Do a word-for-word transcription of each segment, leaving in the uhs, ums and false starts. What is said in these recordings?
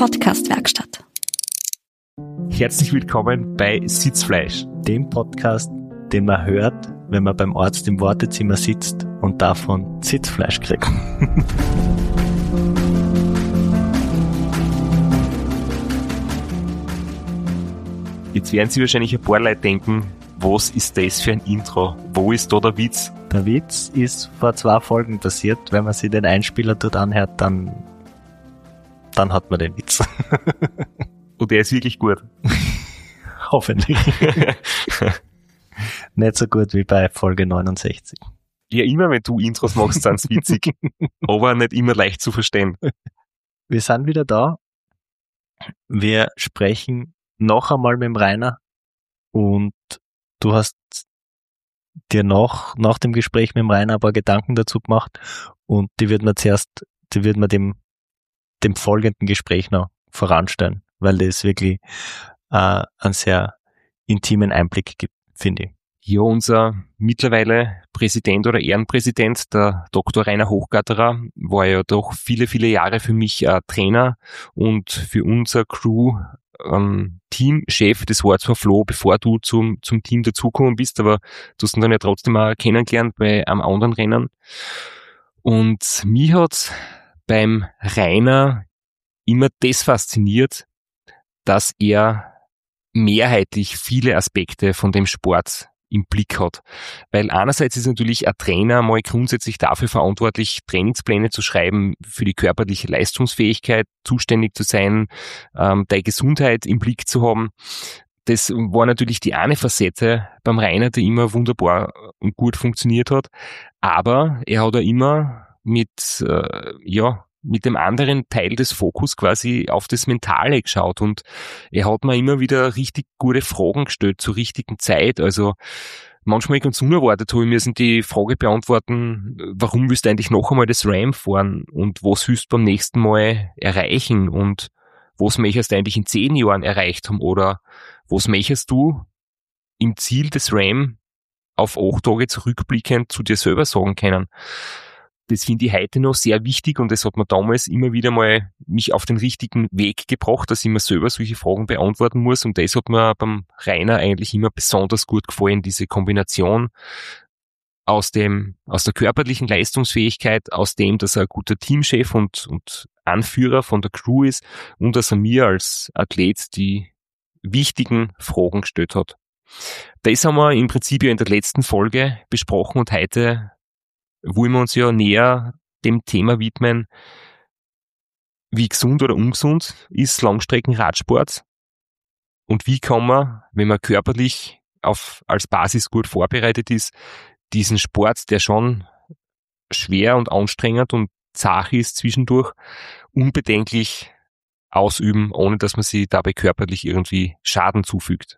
Podcast-Werkstatt. Herzlich willkommen bei Sitzfleisch, dem Podcast, den man hört, wenn man beim Arzt im Wartezimmer sitzt und davon Sitzfleisch kriegt. Jetzt werden sich wahrscheinlich ein paar Leute denken, was ist das für ein Intro? Wo ist da der Witz? Der Witz ist vor zwei Folgen passiert. Wenn man sich den Einspieler dort anhört, dann, dann hat man den Witz. Und der ist wirklich gut. Hoffentlich. Nicht so gut wie bei Folge neunundsechzig. Ja, immer wenn du Intros machst, sind es witzig. Aber nicht immer leicht zu verstehen. Wir sind wieder da. Wir sprechen noch einmal mit dem Rainer. Und du hast dir noch nach dem Gespräch mit dem Rainer ein paar Gedanken dazu gemacht. Und die wird man zuerst, die wird man dem, dem folgenden Gespräch noch voranstellen. Weil das wirklich äh, einen sehr intimen Einblick gibt, finde ich. Ja, unser mittlerweile Präsident oder Ehrenpräsident, der Doktor Rainer Hochgatterer, war ja doch viele, viele Jahre für mich äh, Trainer und für unser Crew ähm, Teamchef. Das war zwar Flo, bevor du zum, zum Team dazugekommen bist, aber du hast ihn dann ja trotzdem auch kennengelernt bei einem anderen Rennen. Und mich hat beim Rainer immer das fasziniert, dass er mehrheitlich viele Aspekte von dem Sport im Blick hat. Weil einerseits ist natürlich ein Trainer mal grundsätzlich dafür verantwortlich, Trainingspläne zu schreiben, für die körperliche Leistungsfähigkeit zuständig zu sein, ähm, deine Gesundheit im Blick zu haben. Das war natürlich die eine Facette beim Rainer, die immer wunderbar und gut funktioniert hat. Aber er hat auch immer mit, äh, ja, mit dem anderen Teil des Fokus quasi auf das Mentale geschaut und er hat mir immer wieder richtig gute Fragen gestellt zur richtigen Zeit. Also manchmal ganz unerwartet habe ich müssen die Frage beantworten, warum willst du eigentlich noch einmal das Ram fahren und was willst du beim nächsten Mal erreichen und was möchtest du eigentlich in zehn Jahren erreicht haben oder was möchtest du im Ziel des Ram auf acht Tage zurückblickend zu dir selber sagen können. Das finde ich heute noch sehr wichtig und das hat mir damals immer wieder mal mich auf den richtigen Weg gebracht, dass ich mir selber solche Fragen beantworten muss und das hat mir beim Rainer eigentlich immer besonders gut gefallen, diese Kombination aus dem, aus der körperlichen Leistungsfähigkeit, aus dem, dass er ein guter Teamchef und, und Anführer von der Crew ist und dass er mir als Athlet die wichtigen Fragen gestellt hat. Das haben wir im Prinzip ja in der letzten Folge besprochen und heute wollen wir uns ja näher dem Thema widmen, wie gesund oder ungesund ist Langstreckenradsport und wie kann man, wenn man körperlich auf, als Basis gut vorbereitet ist, diesen Sport, der schon schwer und anstrengend und zart ist zwischendurch, unbedenklich ausüben, ohne dass man sich dabei körperlich irgendwie Schaden zufügt.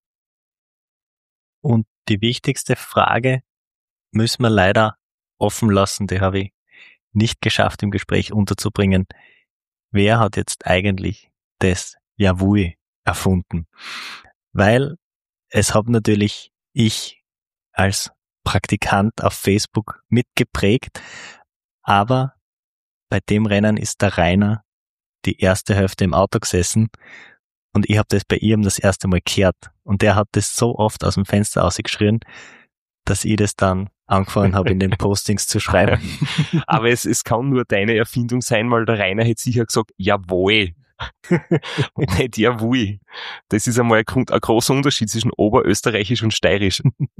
Und die wichtigste Frage müssen wir leider offen lassen, die habe ich nicht geschafft im Gespräch unterzubringen. Wer hat jetzt eigentlich das Yavui erfunden? Weil es habe natürlich ich als Praktikant auf Facebook mitgeprägt, aber bei dem Rennen ist der Rainer die erste Hälfte im Auto gesessen und ich habe das bei ihm das erste Mal gehört und der hat das so oft aus dem Fenster rausgeschrien, dass ich das dann angefangen habe, in den Postings zu schreiben. Aber es, es kann nur deine Erfindung sein, weil der Rainer hätte sicher gesagt, jawohl. Und nicht jawohl. Das ist einmal ein, ein großer Unterschied zwischen Oberösterreichisch und Steirisch.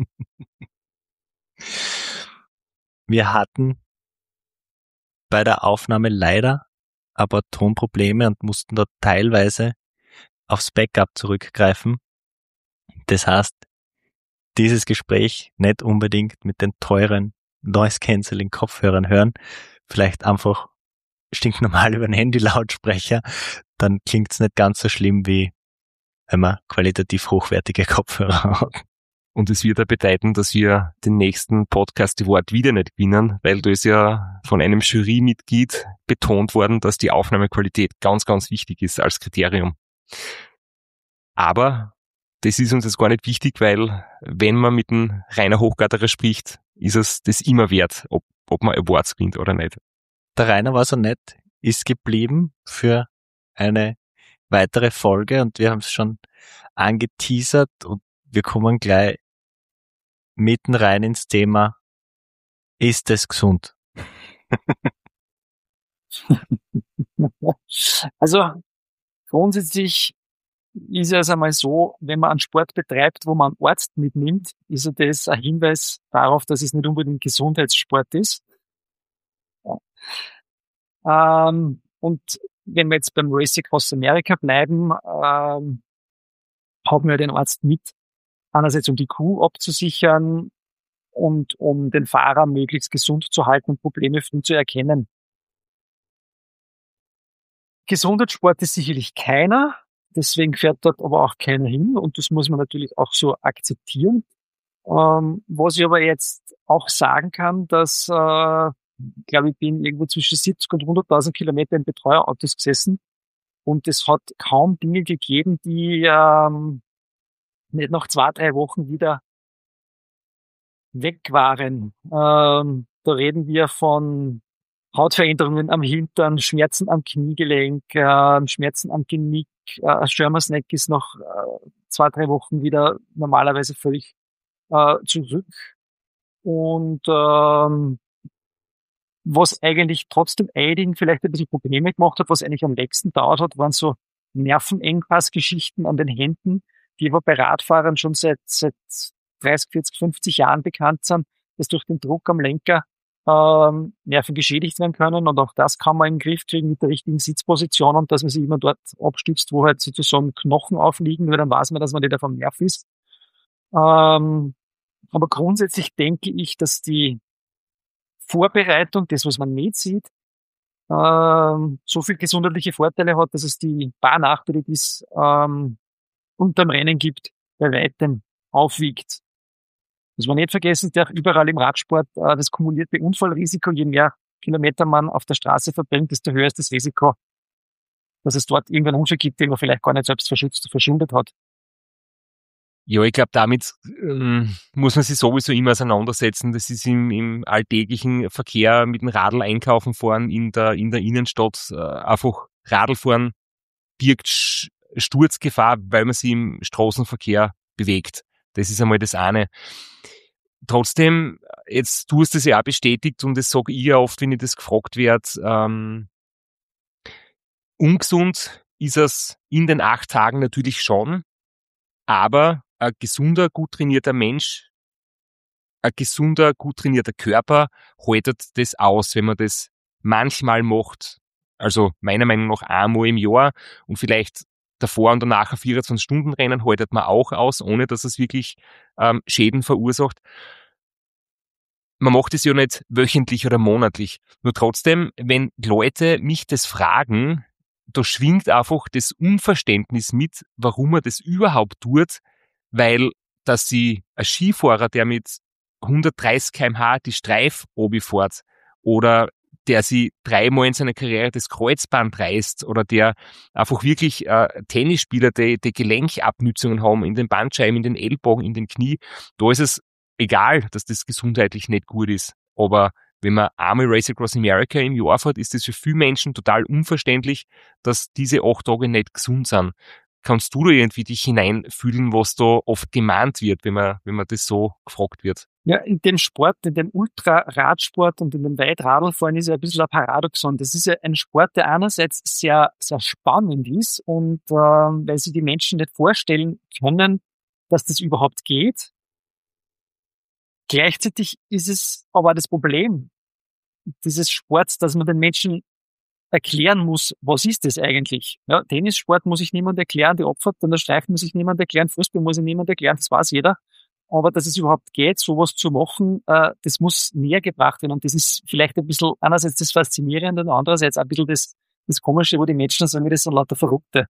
Wir hatten bei der Aufnahme leider ein paar Tonprobleme und mussten da teilweise aufs Backup zurückgreifen. Das heißt, dieses Gespräch nicht unbedingt mit den teuren Noise-Canceling-Kopfhörern hören, vielleicht einfach stinknormal über einen Handy-Lautsprecher, dann klingt's nicht ganz so schlimm, wie wenn man qualitativ hochwertige Kopfhörer hat. Und es wird ja bedeuten, dass wir den nächsten Podcast Award wieder nicht gewinnen, weil da ist ja von einem Jurymitglied betont worden, dass die Aufnahmequalität ganz, ganz wichtig ist als Kriterium. Aber das ist uns jetzt gar nicht wichtig, weil wenn man mit dem Rainer Hochgatterer spricht, ist es das immer wert, ob, ob man Awards gewinnt oder nicht. Der Rainer war so nett, ist geblieben für eine weitere Folge und wir haben es schon angeteasert und wir kommen gleich mitten rein ins Thema, ist es gesund? Also grundsätzlich ist es einmal so, wenn man einen Sport betreibt, wo man einen Arzt mitnimmt, ist ja das ein Hinweis darauf, dass es nicht unbedingt Gesundheitssport ist. Ja. Ähm, und wenn wir jetzt beim Race Across America bleiben, ähm, haben wir den Arzt mit, einerseits um die Kuh abzusichern und um den Fahrer möglichst gesund zu halten und Probleme früh zu erkennen. Gesundheitssport ist sicherlich keiner, deswegen fährt dort aber auch keiner hin und das muss man natürlich auch so akzeptieren. Ähm, was ich aber jetzt auch sagen kann, dass, äh, ich glaube, ich bin irgendwo zwischen siebzig und hunderttausend Kilometer in Betreuerautos gesessen und es hat kaum Dinge gegeben, die ähm, nicht nach zwei, drei Wochen wieder weg waren. Ähm, da reden wir von Hautveränderungen am Hintern, Schmerzen am Kniegelenk, äh, Schmerzen am Genick. Äh, Sherman's Neck ist nach äh, zwei, drei Wochen wieder normalerweise völlig äh, zurück. Und ähm, was eigentlich trotzdem einigen vielleicht ein bisschen Probleme gemacht hat, was eigentlich am längsten dauert hat, waren so Nervenengpassgeschichten an den Händen, die aber bei Radfahrern schon seit, seit dreißig, vierzig, fünfzig Jahren bekannt sind, dass durch den Druck am Lenker ähm, Nerven geschädigt werden können. Und auch das kann man in den Griff kriegen mit der richtigen Sitzposition und dass man sich immer dort abstützt, wo halt sozusagen Knochen aufliegen, weil dann weiß man, dass man nicht auf dem Nerv ist. Ähm, aber grundsätzlich denke ich, dass die Vorbereitung, das, was man nicht sieht, ähm, so viel gesundheitliche Vorteile hat, dass es die paar Nachteile, die es ähm, unterm Rennen gibt, bei weitem aufwiegt. Muss man nicht vergessen, der überall im Radsport äh, das kumulierte Unfallrisiko, je mehr Kilometer man auf der Straße verbringt, desto höher ist das Risiko, dass es dort irgendeinen Unfall gibt, den man vielleicht gar nicht selbst verschützt, verschuldet hat. Ja, ich glaube, damit ähm, muss man sich sowieso immer auseinandersetzen. Das ist im, im alltäglichen Verkehr mit dem Radl einkaufen fahren in der, in der Innenstadt. Äh, einfach Radl fahren birgt Sturzgefahr, weil man sich im Straßenverkehr bewegt. Das ist einmal das eine. Trotzdem, jetzt du hast das ja auch bestätigt und das sage ich ja oft, wenn ich das gefragt werde, ähm, ungesund ist es in den acht Tagen natürlich schon, aber ein gesunder, gut trainierter Mensch, ein gesunder, gut trainierter Körper haltet das aus, wenn man das manchmal macht. Also meiner Meinung nach einmal im Jahr und vielleicht davor und danach ein vierundzwanzig-Stunden-Rennen haltet man auch aus, ohne dass es wirklich ähm, Schäden verursacht. Man macht es ja nicht wöchentlich oder monatlich. Nur trotzdem, wenn Leute mich das fragen, da schwingt einfach das Unverständnis mit, warum man das überhaupt tut, weil dass sie ein Skifahrer, der mit hundertdreißig Kilometer pro Stunde die Streif runterfährt oder der sie dreimal in seiner Karriere das Kreuzband reißt oder der einfach wirklich äh, Tennisspieler, die, die Gelenkabnützungen haben in den Bandscheiben, in den Ellbogen, in den Knie, da ist es egal, dass das gesundheitlich nicht gut ist. Aber wenn man einmal Race Across America im Jahr fährt, ist das für viele Menschen total unverständlich, dass diese acht Tage nicht gesund sind. Kannst du da irgendwie dich hineinfühlen, was da oft gemahnt wird, wenn man, wenn man das so gefragt wird? Ja, in dem Sport, in dem Ultraradsport und in dem Weitradlfahren ist ja ein bisschen ein Paradoxon. Das ist ja ein Sport, der einerseits sehr, sehr spannend ist und äh, weil sich die Menschen nicht vorstellen können, dass das überhaupt geht. Gleichzeitig ist es aber das Problem dieses Sports, dass man den Menschen erklären muss, was ist das eigentlich? Ja, Tennissport muss ich niemand erklären, die Abfahrt an der Streifen muss ich niemand erklären, Fußball muss ich niemand erklären, das weiß jeder. Aber dass es überhaupt geht, sowas zu machen, äh, das muss näher gebracht werden. Und das ist vielleicht ein bisschen einerseits das Faszinierende und andererseits ein bisschen das, das Komische, wo die Menschen sagen, das sind lauter Verrückte.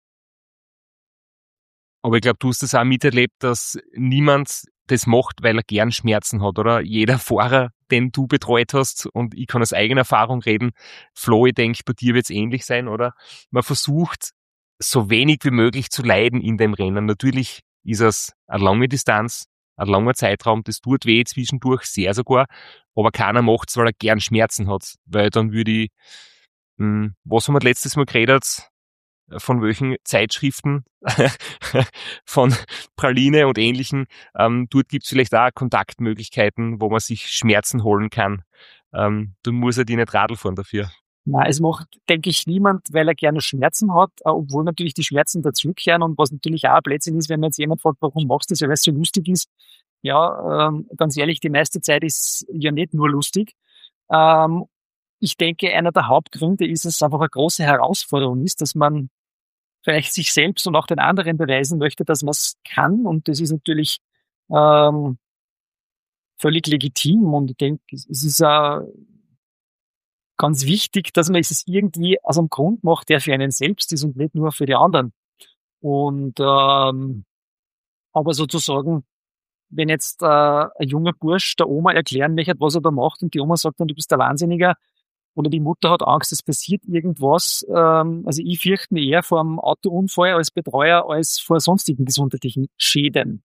Aber ich glaube, du hast das auch miterlebt, dass niemand das macht, weil er gern Schmerzen hat, oder? Jeder Fahrer, den du betreut hast, und ich kann aus eigener Erfahrung reden, Flo, ich denke, bei dir wird es ähnlich sein, oder? Man versucht, so wenig wie möglich zu leiden in dem Rennen. Natürlich ist es eine lange Distanz, ein langer Zeitraum, das tut weh zwischendurch, sehr sogar, aber keiner macht's, weil er gern Schmerzen hat, weil dann würde ich, mh, was haben wir letztes Mal geredet? von welchen Zeitschriften, von Praline und Ähnlichen. Ähm, dort gibt's vielleicht auch Kontaktmöglichkeiten, wo man sich Schmerzen holen kann. Ähm, du musst ja die nicht Radl fahren dafür. Nein, es macht, denke ich, niemand, weil er gerne Schmerzen hat, äh, obwohl natürlich die Schmerzen dazugehören und was natürlich auch ein Blödsinn ist, wenn man jetzt jemand fragt, warum machst du das, weil es so lustig ist. Ja, ähm, ganz ehrlich, die meiste Zeit ist ja nicht nur lustig. Ähm, ich denke, einer der Hauptgründe ist, dass es einfach eine große Herausforderung ist, dass man vielleicht sich selbst und auch den anderen beweisen möchte, dass man es kann. Und das ist natürlich ähm, völlig legitim. Und ich denke, es ist auch ganz wichtig, dass man es irgendwie aus einem Grund macht, der für einen selbst ist und nicht nur für die anderen. Und ähm, aber sozusagen, wenn jetzt äh, ein junger Bursch der Oma erklären möchte, was er da macht, und die Oma sagt dann, du bist der Wahnsinniger, oder die Mutter hat Angst, es passiert irgendwas. Ähm, also ich fürchte mich eher vor einem Autounfall als Betreuer als vor sonstigen gesundheitlichen Schäden.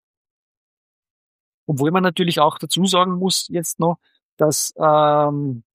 Obwohl man natürlich auch dazu sagen muss jetzt noch, dass ähm,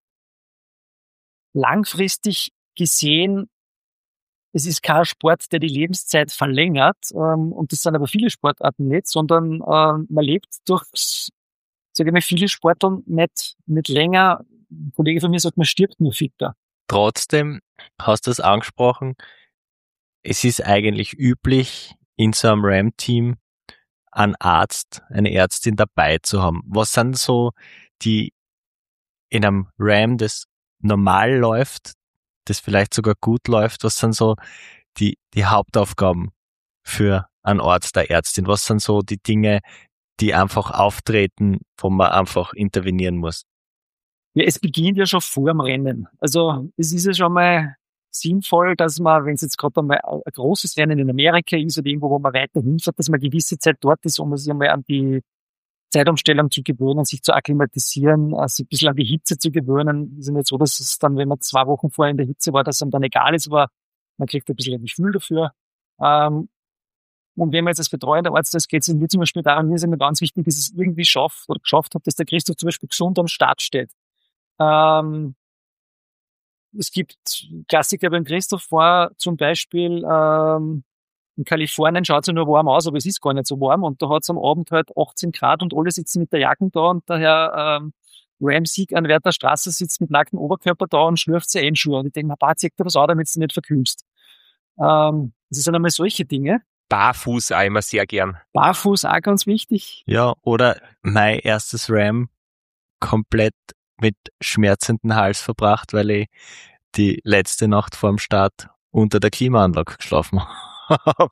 langfristig gesehen, es ist kein Sport, der die Lebenszeit verlängert, ähm, und das sind aber viele Sportarten nicht, sondern ähm, man lebt durch, sage ich mal, viele Sportarten nicht, nicht länger. Ein Kollege von mir sagt, man stirbt nur fitter. Trotzdem hast du es angesprochen, es ist eigentlich üblich, in so einem RAM-Team einen Arzt, eine Ärztin dabei zu haben. Was sind so die in einem RAM, das normal läuft, das vielleicht sogar gut läuft, was sind so die, die Hauptaufgaben für einen Arzt, der Ärztin? Was sind so die Dinge, die einfach auftreten, wo man einfach intervenieren muss? Ja, es beginnt ja schon vor dem Rennen. Also es ist ja schon mal sinnvoll, dass man, wenn es jetzt gerade einmal ein großes Rennen in Amerika ist oder irgendwo, wo man weiter hinfährt, dass man eine gewisse Zeit dort ist, um sich einmal an die Zeitumstellung zu gewöhnen, sich zu akklimatisieren, sich ein bisschen an die Hitze zu gewöhnen. Es ist ja nicht so, dass es dann, wenn man zwei Wochen vorher in der Hitze war, dass einem dann egal ist, aber man kriegt ein bisschen ein Gefühl dafür. Ähm, und wenn man jetzt als betreuender Arzt ist, geht es mir zum Beispiel darum, mir ist immer ganz wichtig, dass ich es irgendwie schafft oder geschafft habe, dass der Christoph zum Beispiel gesund am Start steht. Ähm, es gibt Klassiker beim Christoph war zum Beispiel, ähm, in Kalifornien schaut es ja nur warm aus, aber es ist gar nicht so warm und da hat es am Abend halt achtzehn Grad und alle sitzen mit der Jacken da und der Herr ähm, Ram-Sieg an Werther Straße sitzt mit nacktem Oberkörper da und schlürft sich Einschuhe. Und ich denke mir, bah, zieh dir was an, damit du nicht verkümmst. Ähm, das sind einmal solche Dinge. Barfuß auch immer sehr gern. Barfuß auch ganz wichtig. Ja, oder mein erstes RAM komplett mit schmerzenden Hals verbracht, weil ich die letzte Nacht vorm Start unter der Klimaanlage geschlafen habe.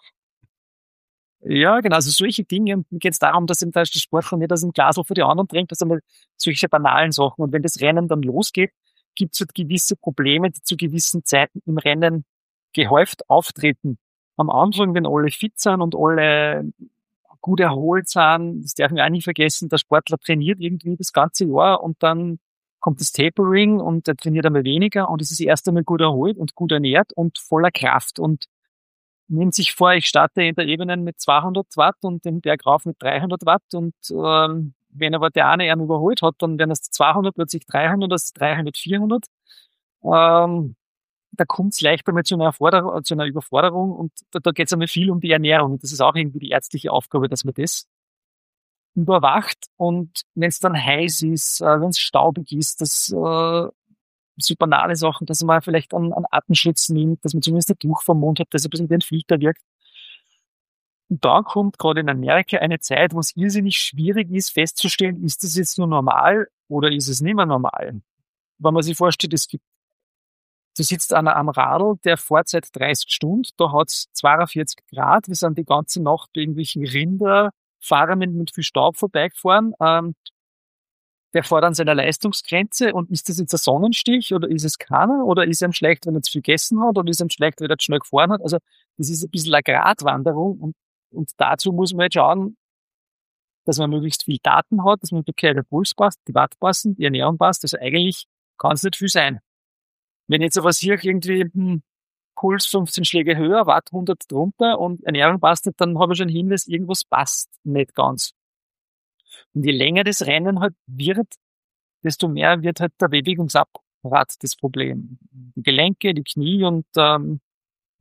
Ja, genau, also solche Dinge. Und mir geht es darum, dass eben der Sportler nicht aus dem Glasl für die anderen trinkt, das sind halt solche banalen Sachen. Und wenn das Rennen dann losgeht, gibt es halt gewisse Probleme, die zu gewissen Zeiten im Rennen gehäuft auftreten. Am Anfang, wenn alle fit sind und alle gut erholt sind, das darf man auch nicht vergessen, der Sportler trainiert irgendwie das ganze Jahr und dann kommt das Tapering und er trainiert einmal weniger und es ist erst einmal gut erholt und gut ernährt und voller Kraft und nimmt sich vor, ich starte in der Ebene mit zweihundert Watt und den Berg rauf mit dreihundert Watt und ähm, wenn aber der eine ihn überholt hat, dann werden es zweihundert, plötzlich dreihundert, das dreihundert, vierhundert. Ähm, da kommt es leicht einmal zu einer, Forderung, zu einer Überforderung und da, da geht es einmal viel um die Ernährung und das ist auch irgendwie die ärztliche Aufgabe, dass man das überwacht und wenn es dann heiß ist, äh, wenn es staubig ist, dass äh, so banale Sachen, dass man vielleicht einen, einen Atemschutz nimmt, dass man zumindest ein Tuch vom Mund hat, dass ein bisschen wie ein Filter wirkt. Und da kommt gerade in Amerika eine Zeit, wo es irrsinnig schwierig ist, festzustellen, ist das jetzt nur normal oder ist es nicht mehr normal? Wenn man sich vorstellt, es gibt, du sitzt einer am Radl, der fährt seit dreißig Stunden, da hat es zweiundvierzig Grad, wir sind die ganze Nacht bei irgendwelchen Rinderfahrern mit, mit viel Staub vorbeigefahren, ähm, der fährt an seiner Leistungsgrenze und ist das jetzt ein Sonnenstich oder ist es keiner oder ist ihm schlecht, wenn er zu viel gegessen hat oder ist ihm schlecht, wenn er zu schnell gefahren hat? Also das ist ein bisschen eine Gratwanderung und, und dazu muss man jetzt schauen, dass man möglichst viel Daten hat, dass man okay, der Puls passt, die Watt passen, die Ernährung passt, also eigentlich kann es nicht viel sein. Wenn jetzt aber hier irgendwie hm, Puls fünfzehn Schläge höher, Watt hundert drunter und Ernährung passt nicht, dann habe ich schon einen Hinweis, irgendwas passt nicht ganz. Und je länger das Rennen halt wird, desto mehr wird halt der Bewegungsapparat das Problem. Die Gelenke, die Knie und ähm,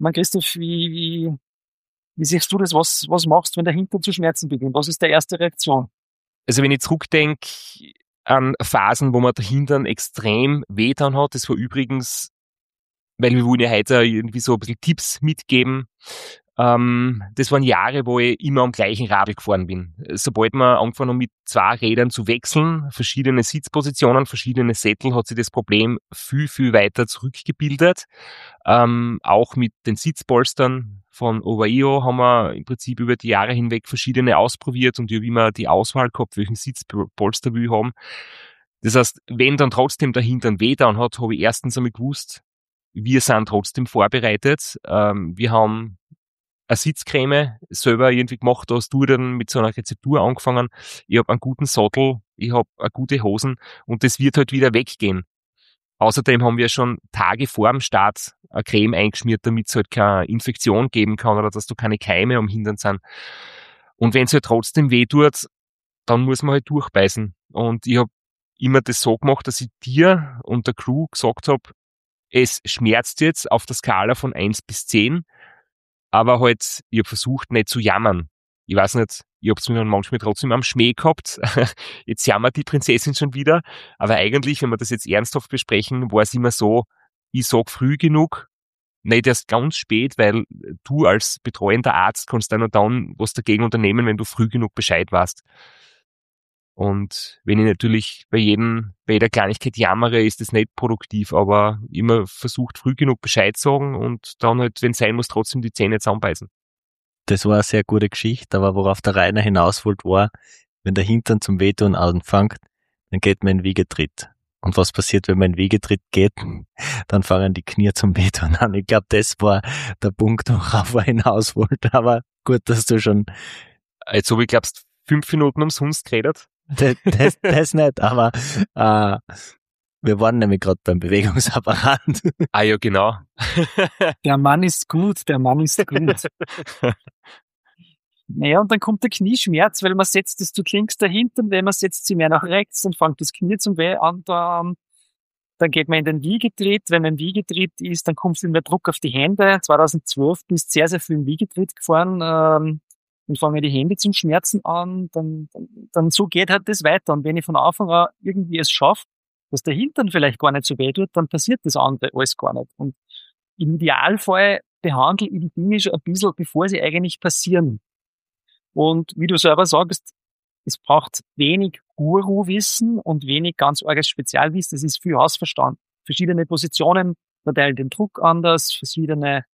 mein Christoph, wie, wie, wie siehst du das? Was, was machst du, wenn der Hintern zu schmerzen beginnt? Was ist die erste Reaktion? Also wenn ich zurückdenke an Phasen, wo man der Hintern extrem wehgetan hat, das war übrigens, weil wir wollen ja heute irgendwie so ein bisschen Tipps mitgeben. Ähm, das waren Jahre, wo ich immer am gleichen Radl gefahren bin. Sobald man angefangen haben, mit zwei Rädern zu wechseln, verschiedene Sitzpositionen, verschiedene Sättel, hat sich das Problem viel, viel weiter zurückgebildet. Ähm, auch mit den Sitzpolstern von Ovaio haben wir im Prinzip über die Jahre hinweg verschiedene ausprobiert und ich habe immer die Auswahl gehabt, welchen Sitzpolster will ich haben. Das heißt, wenn dann trotzdem der Hintern wehgetan hat, habe ich erstens einmal gewusst, wir sind trotzdem vorbereitet. Ähm, wir haben eine Sitzcreme selber irgendwie gemacht, da hast du dann mit so einer Rezeptur angefangen. Ich habe einen guten Sattel, ich habe eine gute Hosen und das wird halt wieder weggehen. Außerdem haben wir schon Tage vor dem Start eine Creme eingeschmiert, damit es halt keine Infektion geben kann oder dass du keine Keime am Hintern sind. Und wenn es halt trotzdem weh tut, dann muss man halt durchbeißen. Und ich habe immer das so gemacht, dass ich dir und der Crew gesagt habe, es schmerzt jetzt auf der Skala von eins bis zehn, aber halt, ich habe versucht, nicht zu jammern. Ich weiß nicht, ich habe es mir dann manchmal trotzdem am Schmäh gehabt. Jetzt jammert die Prinzessin schon wieder. Aber eigentlich, wenn wir das jetzt ernsthaft besprechen, war es immer so, ich sag früh genug, nicht erst ganz spät, weil du als betreuender Arzt kannst dann und dann was dagegen unternehmen, wenn du früh genug Bescheid weißt. Und wenn ich natürlich bei jedem, bei jeder Kleinigkeit jammere, ist das nicht produktiv, aber immer versucht früh genug Bescheid sagen und dann halt, wenn es sein muss, trotzdem die Zähne zusammenbeißen. Das war eine sehr gute Geschichte, aber worauf der Rainer hinaus wollte, war, wenn der Hintern zum Wehtun anfängt, dann geht man in Wiegetritt. Und was passiert, wenn man in Wiegetritt geht? Dann fangen die Knie zum Wehtun an. Ich glaube, das war der Punkt, worauf er hinaus wollte. Aber gut, dass du schon... Jetzt habe ich, glaubst, fünf Minuten umsonst geredet. Das, das, das nicht, aber äh, wir waren nämlich gerade beim Bewegungsapparat. Ah ja, genau. Der Mann ist gut, der Mann ist gut. Naja, und dann kommt der Knieschmerz, weil man setzt das, du klingst dahinter, und wenn man setzt sie mehr nach rechts, dann fängt das Knie zum Weh an, dann, dann geht man in den Wiegetritt. Wenn man im Wiegetritt ist, dann kommt viel mehr Druck auf die Hände. zweitausendzwölf bist sehr, sehr viel im Wiegetritt gefahren, ähm, dann fangen die Hände zum Schmerzen an, dann, dann, dann so geht halt das weiter. Und wenn ich von Anfang an irgendwie es schaffe, dass der Hintern vielleicht gar nicht so weh tut, dann passiert das andere alles gar nicht. Und im Idealfall behandle ich die Dinge schon ein bisschen, bevor sie eigentlich passieren. Und wie du selber sagst, es braucht wenig Guru-Wissen und wenig ganz arges Spezialwissen. Es ist viel Hausverstand. Verschiedene Positionen verteilen den Druck anders, verschiedene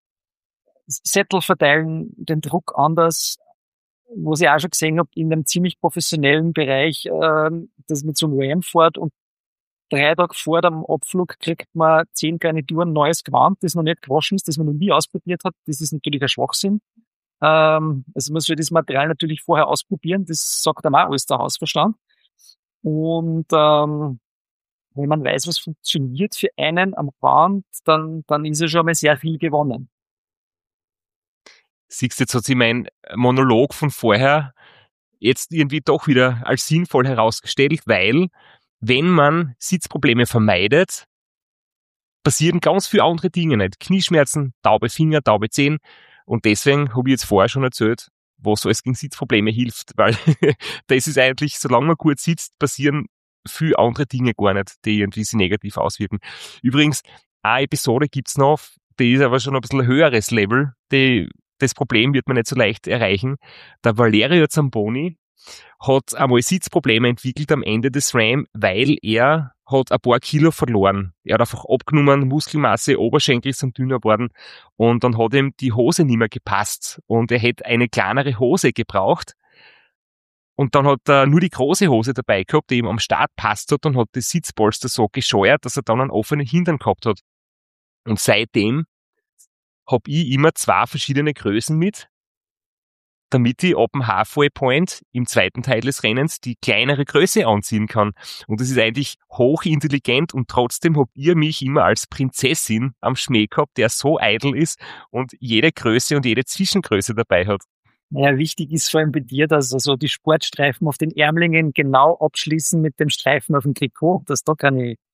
Sättel verteilen den Druck anders. Was ich auch schon gesehen habe, in einem ziemlich professionellen Bereich, äh, das mit so einem Ram fährt und drei Tage vor dem Abflug kriegt man zehn Garnituren neues Gewand, das noch nicht gewaschen ist, das man noch nie ausprobiert hat. Das ist natürlich ein Schwachsinn. Ähm, also man soll das Material natürlich vorher ausprobieren, das sagt einem auch alles der Hausverstand. Und ähm, wenn man weiß, was funktioniert für einen am Band, dann, dann ist ja schon mal sehr viel gewonnen. Siehst du, jetzt hat sich mein Monolog von vorher jetzt irgendwie doch wieder als sinnvoll herausgestellt, weil wenn man Sitzprobleme vermeidet, passieren ganz viele andere Dinge nicht. Knieschmerzen, taube Finger, taube Zehen. Und deswegen habe ich jetzt vorher schon erzählt, was alles gegen Sitzprobleme hilft, weil das ist eigentlich, solange man gut sitzt, passieren viele andere Dinge gar nicht, die irgendwie sich negativ auswirken. Übrigens, eine Episode gibt's noch, die ist aber schon ein bisschen ein höheres Level, die, das Problem wird man nicht so leicht erreichen. Der Valerio Zamboni hat einmal Sitzprobleme entwickelt am Ende des Ram, weil er hat ein paar Kilo verloren. Er hat einfach abgenommen, Muskelmasse, Oberschenkel sind dünner geworden und dann hat ihm die Hose nicht mehr gepasst und er hätte eine kleinere Hose gebraucht und dann hat er nur die große Hose dabei gehabt, die ihm am Start passt hat und hat das Sitzpolster so gescheuert, dass er dann einen offenen Hintern gehabt hat. Und seitdem habe ich immer zwei verschiedene Größen mit, damit ich ab dem Halfway Point im zweiten Teil des Rennens die kleinere Größe anziehen kann. Und das ist eigentlich hochintelligent und trotzdem habt ihr mich immer als Prinzessin am Schmäh gehabt, der so eitel ist und jede Größe und jede Zwischengröße dabei hat. Naja, wichtig ist vor allem bei dir, dass also die Sportstreifen auf den Ärmlingen genau abschließen mit dem Streifen auf dem Trikot, dass da keine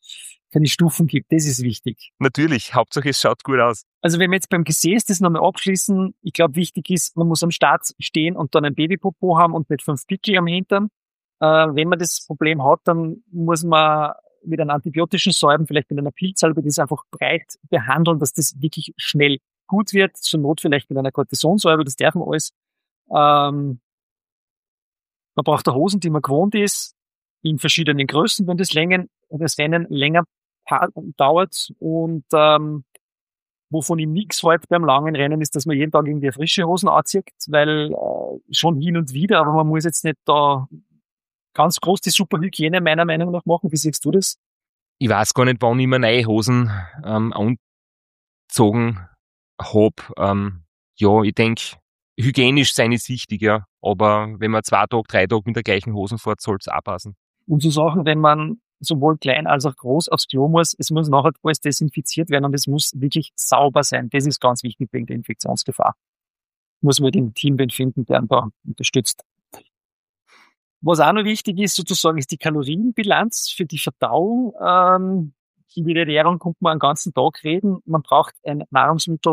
keine Stufen gibt. Das ist wichtig. Natürlich, Hauptsache es schaut gut aus. Also wenn wir jetzt beim Gesäß das nochmal abschließen, ich glaube, wichtig ist, man muss am Start stehen und dann ein Babypopo haben und nicht fünf Pickel am Hintern. Äh, wenn man das Problem hat, dann muss man mit einem antibiotischen Salben, vielleicht mit einer Pilzsalbe, das einfach breit behandeln, dass das wirklich schnell gut wird. Zur Not vielleicht mit einer Cortisonsalbe, das darf man alles. Ähm, man braucht da Hosen, die man gewohnt ist, in verschiedenen Größen, wenn das, Längen, das Rennen länger dauert. Und ähm, wovon ich nichts halte beim langen Rennen, ist, dass man jeden Tag irgendwie frische Hosen anzieht, weil äh, schon hin und wieder, aber man muss jetzt nicht da ganz groß die Superhygiene meiner Meinung nach machen. Wie siehst du das? Ich weiß gar nicht, wann ich mir neue Hosen ähm, angezogen habe. Ähm, ja, ich denke, hygienisch sein ist wichtig, ja. Aber wenn man zwei Tage, drei Tage mit der gleichen Hosen fährt, soll es auch passen. Und so Sachen, wenn man sowohl klein als auch groß aufs Klo muss, es muss nachher alles desinfiziert werden und es muss wirklich sauber sein. Das ist ganz wichtig wegen der Infektionsgefahr. Muss man den Team finden, der einen da unterstützt. Was auch noch wichtig ist, sozusagen, ist die Kalorienbilanz für die Verdauung. Ähm, in der Ernährung kommt man einen ganzen Tag reden. Man braucht ein Nahrungsmittel,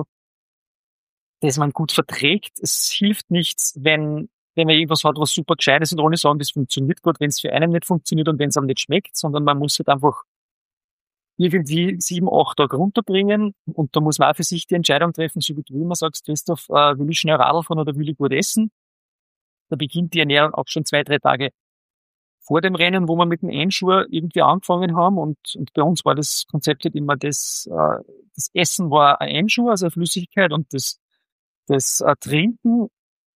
das man gut verträgt. Es hilft nichts, wenn, wenn man irgendwas hat, was super gescheit ist und ohne sagen, das funktioniert gut, wenn es für einen nicht funktioniert und wenn es einem nicht schmeckt, sondern man muss halt einfach irgendwie sieben, acht Tage runterbringen und da muss man auch für sich die Entscheidung treffen, so wie du immer sagst, Christoph, äh, will ich schnell Radl fahren oder will ich gut essen? Da beginnt die Ernährung auch schon zwei, drei Tage vor dem Rennen, wo wir mit dem Einschuh irgendwie angefangen haben. Und, und bei uns war das Konzept halt immer das, äh, das Essen war ein Einschuh, also eine Flüssigkeit, und das, das äh, Trinken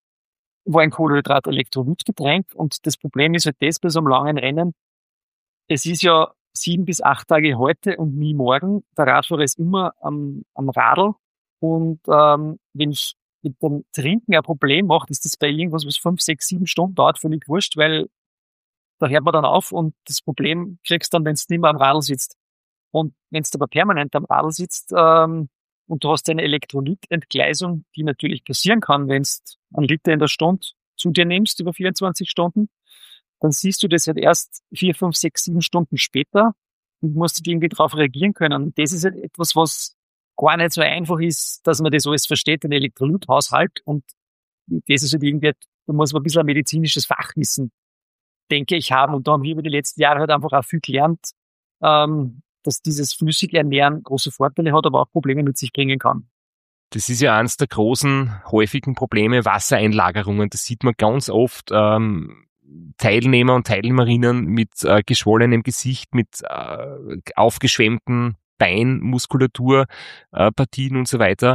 war ein Kohlenhydrat-Elektrolytgetränk. Und das Problem ist halt das bei so einem langen Rennen. Es ist ja sieben bis acht Tage heute und nie morgen. Der Radfahrer ist immer am, am Radl. Und ähm, wenn ich mit dem Trinken ein Problem macht, ist das bei irgendwas, was fünf, sechs, sieben Stunden dauert, völlig wurscht, weil da hört man dann auf und das Problem kriegst du dann, wenn du nicht mehr am Radl sitzt. Und wenn du aber permanent am Radl sitzt ähm, und du hast eine Elektrolytentgleisung, die natürlich passieren kann, wenn du einen Liter in der Stunde zu dir nimmst über vierundzwanzig Stunden, dann siehst du das halt erst vier, fünf, sechs, sieben Stunden später und musst irgendwie darauf reagieren können. Und das ist halt etwas, was gar nicht so einfach ist, dass man das alles versteht, den Elektrolythaushalt. Und das ist halt irgendwie, da muss man ein bisschen ein medizinisches Fachwissen, denke ich, haben. Und da haben wir über die letzten Jahre halt einfach auch viel gelernt, ähm, dass dieses flüssige Ernähren große Vorteile hat, aber auch Probleme mit sich bringen kann. Das ist ja eines der großen, häufigen Probleme, Wassereinlagerungen. Das sieht man ganz oft. Ähm, Teilnehmer und Teilnehmerinnen mit äh, geschwollenem Gesicht, mit äh, aufgeschwemmten Beinmuskulatur, äh, Partien und so weiter.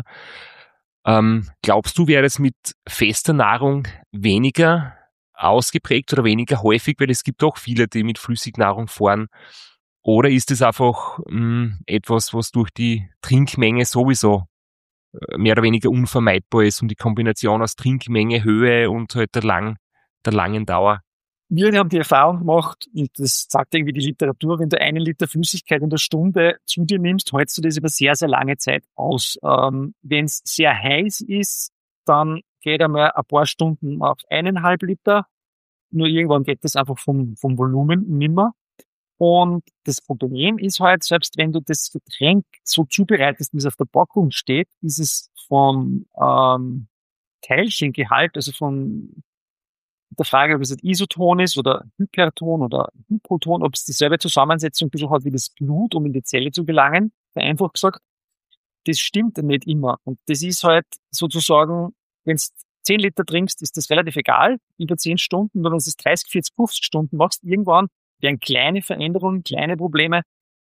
Ähm, glaubst du, wäre das mit fester Nahrung weniger ausgeprägt oder weniger häufig, weil es gibt auch viele, die mit Flüssignahrung fahren? Oder ist es einfach mh, etwas, was durch die Trinkmenge sowieso äh, mehr oder weniger unvermeidbar ist und die Kombination aus Trinkmenge, Höhe und halt der, lang, der langen Dauer? Wir haben die Erfahrung gemacht, und das sagt irgendwie die Literatur, wenn du einen Liter Flüssigkeit in der Stunde zu dir nimmst, hältst du das über sehr, sehr lange Zeit aus. Ähm, wenn es sehr heiß ist, dann geht einmal ein paar Stunden auf eineinhalb Liter. Nur irgendwann geht das einfach vom, vom Volumen nimmer. Und das Problem ist halt, selbst wenn du das Getränk so zubereitest, wie es auf der Packung steht, ist es vom ähm, Teilchengehalt, also von der Frage, ob es ein Isoton ist oder Hyperton oder Hypoton, ob es dieselbe Zusammensetzung ein bisschen hat wie das Blut, um in die Zelle zu gelangen, vereinfacht gesagt, das stimmt nicht immer. Und das ist halt sozusagen, wenn du zehn Liter trinkst, ist das relativ egal, über zehn Stunden, oder wenn du es dreißig, vierzig, fünfzig Stunden machst, irgendwann werden kleine Veränderungen, kleine Probleme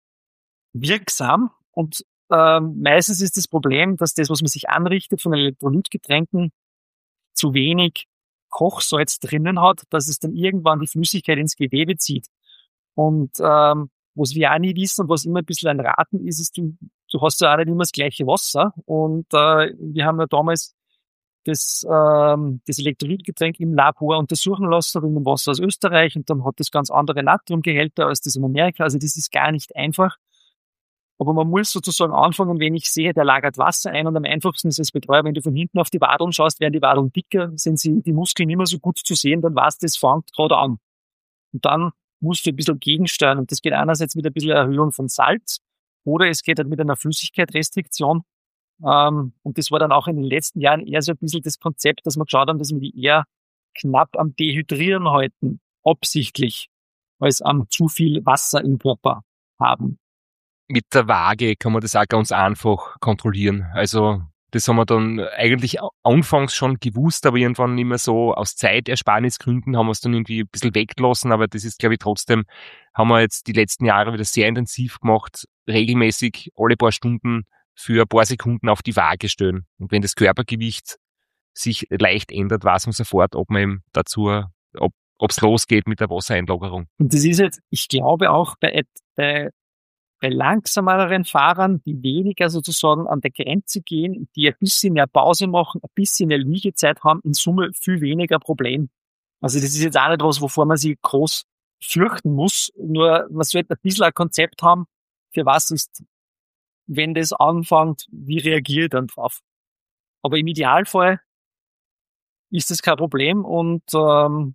wirksam. Und ähm, meistens ist das Problem, dass das, was man sich anrichtet von Elektrolytgetränken, zu wenig Kochsalz drinnen hat, dass es dann irgendwann die Flüssigkeit ins Gewebe zieht. Und ähm, was wir auch nie wissen und was immer ein bisschen ein Raten ist, ist, du, du hast ja auch nicht immer das gleiche Wasser. Und äh, wir haben ja damals das, ähm, das Elektrolytgetränk im Labor untersuchen lassen mit dem Wasser aus Österreich, und dann hat das ganz andere Natriumgehälter als das in Amerika. Also das ist gar nicht einfach. Aber man muss sozusagen anfangen, wenn ich sehe, der lagert Wasser ein, und am einfachsten ist es Betreuer, wenn du von hinten auf die Wadeln schaust, werden die Wadeln dicker, sind sie, die Muskeln nicht mehr so gut zu sehen, dann weißt du, das fängt gerade an. Und dann musst du ein bisschen gegensteuern. Und das geht einerseits mit ein bisschen Erhöhung von Salz oder es geht halt mit einer Flüssigkeitsrestriktion. Ähm, und das war dann auch in den letzten Jahren eher so ein bisschen das Konzept, dass wir geschaut haben, dass wir die eher knapp am Dehydrieren halten, absichtlich, als am zu viel Wasser im Körper haben. Mit der Waage kann man das auch ganz einfach kontrollieren. Also das haben wir dann eigentlich anfangs schon gewusst, aber irgendwann nicht mehr so aus Zeitersparnisgründen haben wir es dann irgendwie ein bisschen weggelassen, aber das ist, glaube ich, trotzdem, haben wir jetzt die letzten Jahre wieder sehr intensiv gemacht, regelmäßig alle paar Stunden für ein paar Sekunden auf die Waage stellen. Und wenn das Körpergewicht sich leicht ändert, weiß man sofort, ob man eben dazu, ob ob's losgeht mit der Wassereinlagerung. Und das ist jetzt, ich glaube auch bei, bei bei langsameren Fahrern, die weniger sozusagen an der Grenze gehen, die ein bisschen mehr Pause machen, ein bisschen mehr Liegezeit haben, in Summe viel weniger Problem. Also das ist jetzt auch nicht was, wovor man sich groß fürchten muss, nur man sollte ein bisschen ein Konzept haben, für was ist, wenn das anfängt, wie reagiere ich dann drauf. Aber im Idealfall ist das kein Problem und ähm,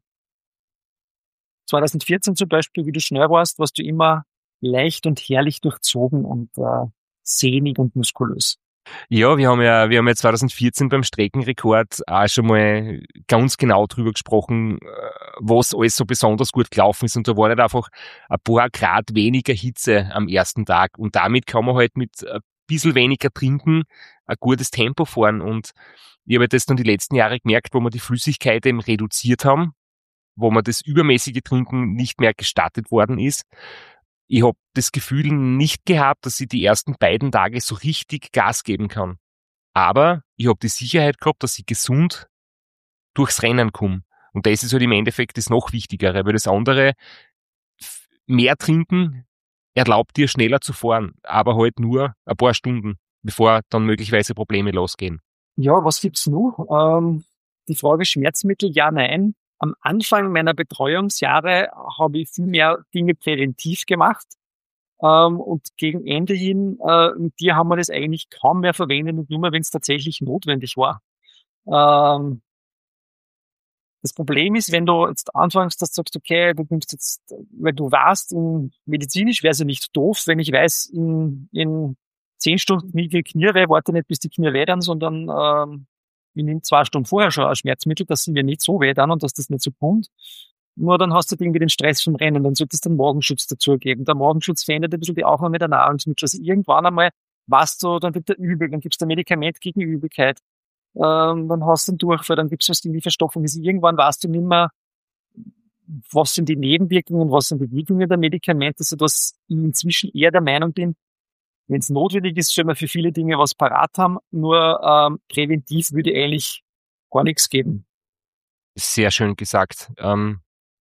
zwanzig vierzehn zum Beispiel, wie du schnell warst, warst du immer leicht und herrlich durchzogen und äh, sehnig und muskulös. Ja, wir haben ja, wir haben ja zwanzig vierzehn beim Streckenrekord auch schon mal ganz genau drüber gesprochen, was alles so besonders gut gelaufen ist. Und da war nicht einfach ein paar Grad weniger Hitze am ersten Tag. Und damit kann man halt mit ein bisschen weniger trinken ein gutes Tempo fahren. Und ich habe das dann die letzten Jahre gemerkt, wo wir die Flüssigkeit eben reduziert haben, wo man das übermäßige Trinken nicht mehr gestattet worden ist. Ich habe das Gefühl nicht gehabt, dass ich die ersten beiden Tage so richtig Gas geben kann. Aber ich habe die Sicherheit gehabt, dass ich gesund durchs Rennen komme. Und das ist halt im Endeffekt das noch Wichtigere, weil das andere, mehr trinken, erlaubt dir schneller zu fahren, aber halt nur ein paar Stunden, bevor dann möglicherweise Probleme losgehen. Ja, was gibt's noch? Ähm, die Frage Schmerzmittel, ja, nein. Am Anfang meiner Betreuungsjahre habe ich viel mehr Dinge präventiv gemacht. Ähm, und gegen Ende hin, äh, mit dir haben wir das eigentlich kaum mehr verwendet und nur mehr, wenn es tatsächlich notwendig war. Ähm, das Problem ist, wenn du jetzt anfängst, dass du sagst, okay, du nimmst jetzt, weil du weißt, in, medizinisch wäre es ja nicht doof, wenn ich weiß, in, in zehn Stunden nie Kniere, warte nicht, bis die Knie weh dann, sondern ähm, ich nehme zwei Stunden vorher schon ein Schmerzmittel, dass sie mir nicht so weh dann und dass das nicht so kommt. Nur dann hast du irgendwie den Stress vom Rennen, dann solltest du den Morgenschutz dazugeben. Der Morgenschutz verändert ein bisschen die Aufnahme der Nahrungsmittel. Also irgendwann einmal weißt du, dann wird der übel, dann gibst du ein Medikament gegen Übelkeit, ähm, dann hast du einen Durchfall, dann gibst du was irgendwie Verstopfung. Also irgendwann weißt du nicht mehr, was sind die Nebenwirkungen, was sind die Wirkungen der Medikamente, sodass ich inzwischen eher der Meinung bin, wenn es notwendig ist, soll man für viele Dinge was parat haben, nur ähm, präventiv würde eigentlich gar nichts geben. Sehr schön gesagt. Ähm,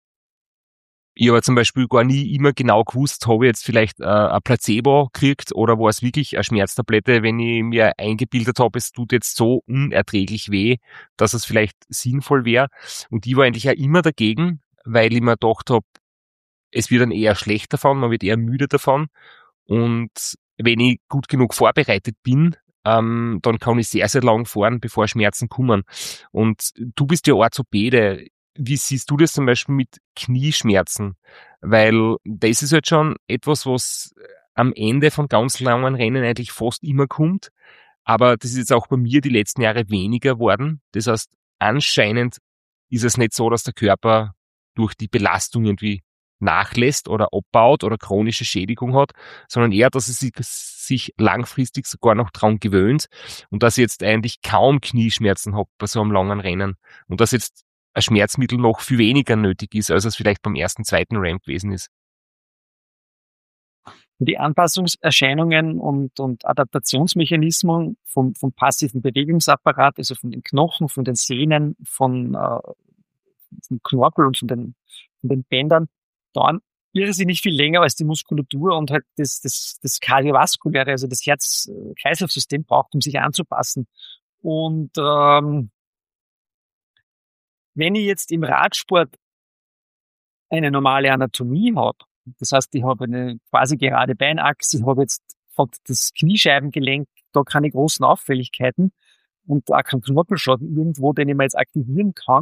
ich habe zum Beispiel gar nie immer genau gewusst, habe ich jetzt vielleicht äh, ein Placebo gekriegt oder war es wirklich eine Schmerztablette, wenn ich mir eingebildet habe, es tut jetzt so unerträglich weh, dass es vielleicht sinnvoll wäre. Und ich war eigentlich auch immer dagegen, weil ich mir gedacht habe, es wird dann eher schlecht davon, man wird eher müde davon. Und wenn ich gut genug vorbereitet bin, ähm, dann kann ich sehr, sehr lang fahren, bevor Schmerzen kommen. Und du bist ja Orthopäde. Wie siehst du das zum Beispiel mit Knieschmerzen? Weil das ist halt schon etwas, was am Ende von ganz langen Rennen eigentlich fast immer kommt. Aber das ist jetzt auch bei mir die letzten Jahre weniger worden. Das heißt, anscheinend ist es nicht so, dass der Körper durch die Belastung irgendwie nachlässt oder abbaut oder chronische Schädigung hat, sondern eher, dass es sich, sich langfristig sogar noch dran gewöhnt und dass ich jetzt eigentlich kaum Knieschmerzen habe bei so einem langen Rennen und dass jetzt ein Schmerzmittel noch viel weniger nötig ist, als es vielleicht beim ersten, zweiten Rennen gewesen ist. Die Anpassungserscheinungen und, und Adaptationsmechanismen vom, vom passiven Bewegungsapparat, also von den Knochen, von den Sehnen, von, äh, vom Knorpel und von den, von den Bändern, dauern irrsinnig viel länger als die Muskulatur und halt das, das, das kardiovaskuläre, also das Herz-Kreislauf-System braucht, um sich anzupassen. Und ähm, wenn ich jetzt im Radsport eine normale Anatomie habe, das heißt, ich habe eine quasi gerade Beinachse, ich habe jetzt das Kniescheibengelenk, da keine großen Auffälligkeiten und auch keinen Knorpelschaden irgendwo, den ich mal jetzt aktivieren kann,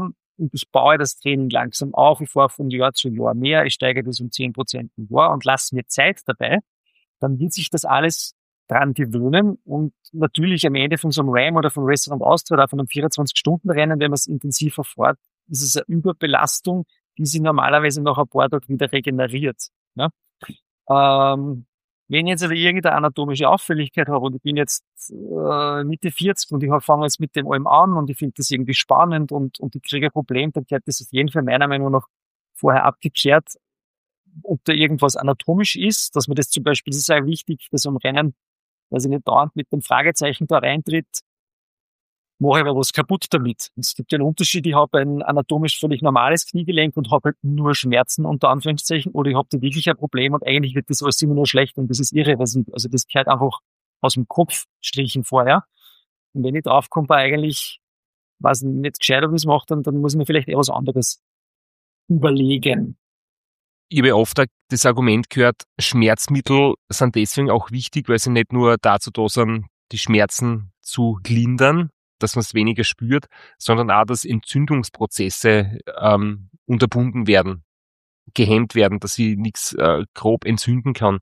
und ich baue das Training langsam auf, ich fahre von Jahr zu Jahr mehr, ich steige das um zehn Prozent im Jahr und lasse mir Zeit dabei, dann wird sich das alles dran gewöhnen und natürlich am Ende von so einem Ram oder von Restaurant Austria oder von einem vierundzwanzig-Stunden-Rennen, wenn man es intensiver fährt, ist es eine Überbelastung, die sich normalerweise nach ein paar Tagen wieder regeneriert. Ne? Ähm, wenn ich jetzt aber irgendeine anatomische Auffälligkeit habe und ich bin jetzt äh, Mitte vierzig und ich fange jetzt mit dem allem an und ich finde das irgendwie spannend und, und ich kriege ein Problem, dann gehört das auf jeden Fall meiner Meinung nach vorher abgeklärt, ob da irgendwas anatomisch ist, dass man das zum Beispiel, das ist auch wichtig, dass am Rennen, dass ich nicht dauernd mit dem Fragezeichen da reintritt, mache ich aber was kaputt damit. Es gibt ja einen Unterschied, ich habe ein anatomisch völlig normales Kniegelenk und habe halt nur Schmerzen unter Anführungszeichen oder ich habe da wirklich ein Problem und eigentlich wird das alles immer nur schlecht und das ist irreversibel. Also das gehört einfach aus dem Kopf strichen vorher. Und wenn ich draufkomme, war eigentlich, weiß nicht gescheit, ob ich es mache, dann, dann muss ich mir vielleicht eher was anderes überlegen. Ich habe oft das Argument gehört, Schmerzmittel sind deswegen auch wichtig, weil sie nicht nur dazu da sind, die Schmerzen zu lindern, dass man es weniger spürt, sondern auch, dass Entzündungsprozesse ähm, unterbunden werden, gehemmt werden, dass sie nichts äh, grob entzünden kann.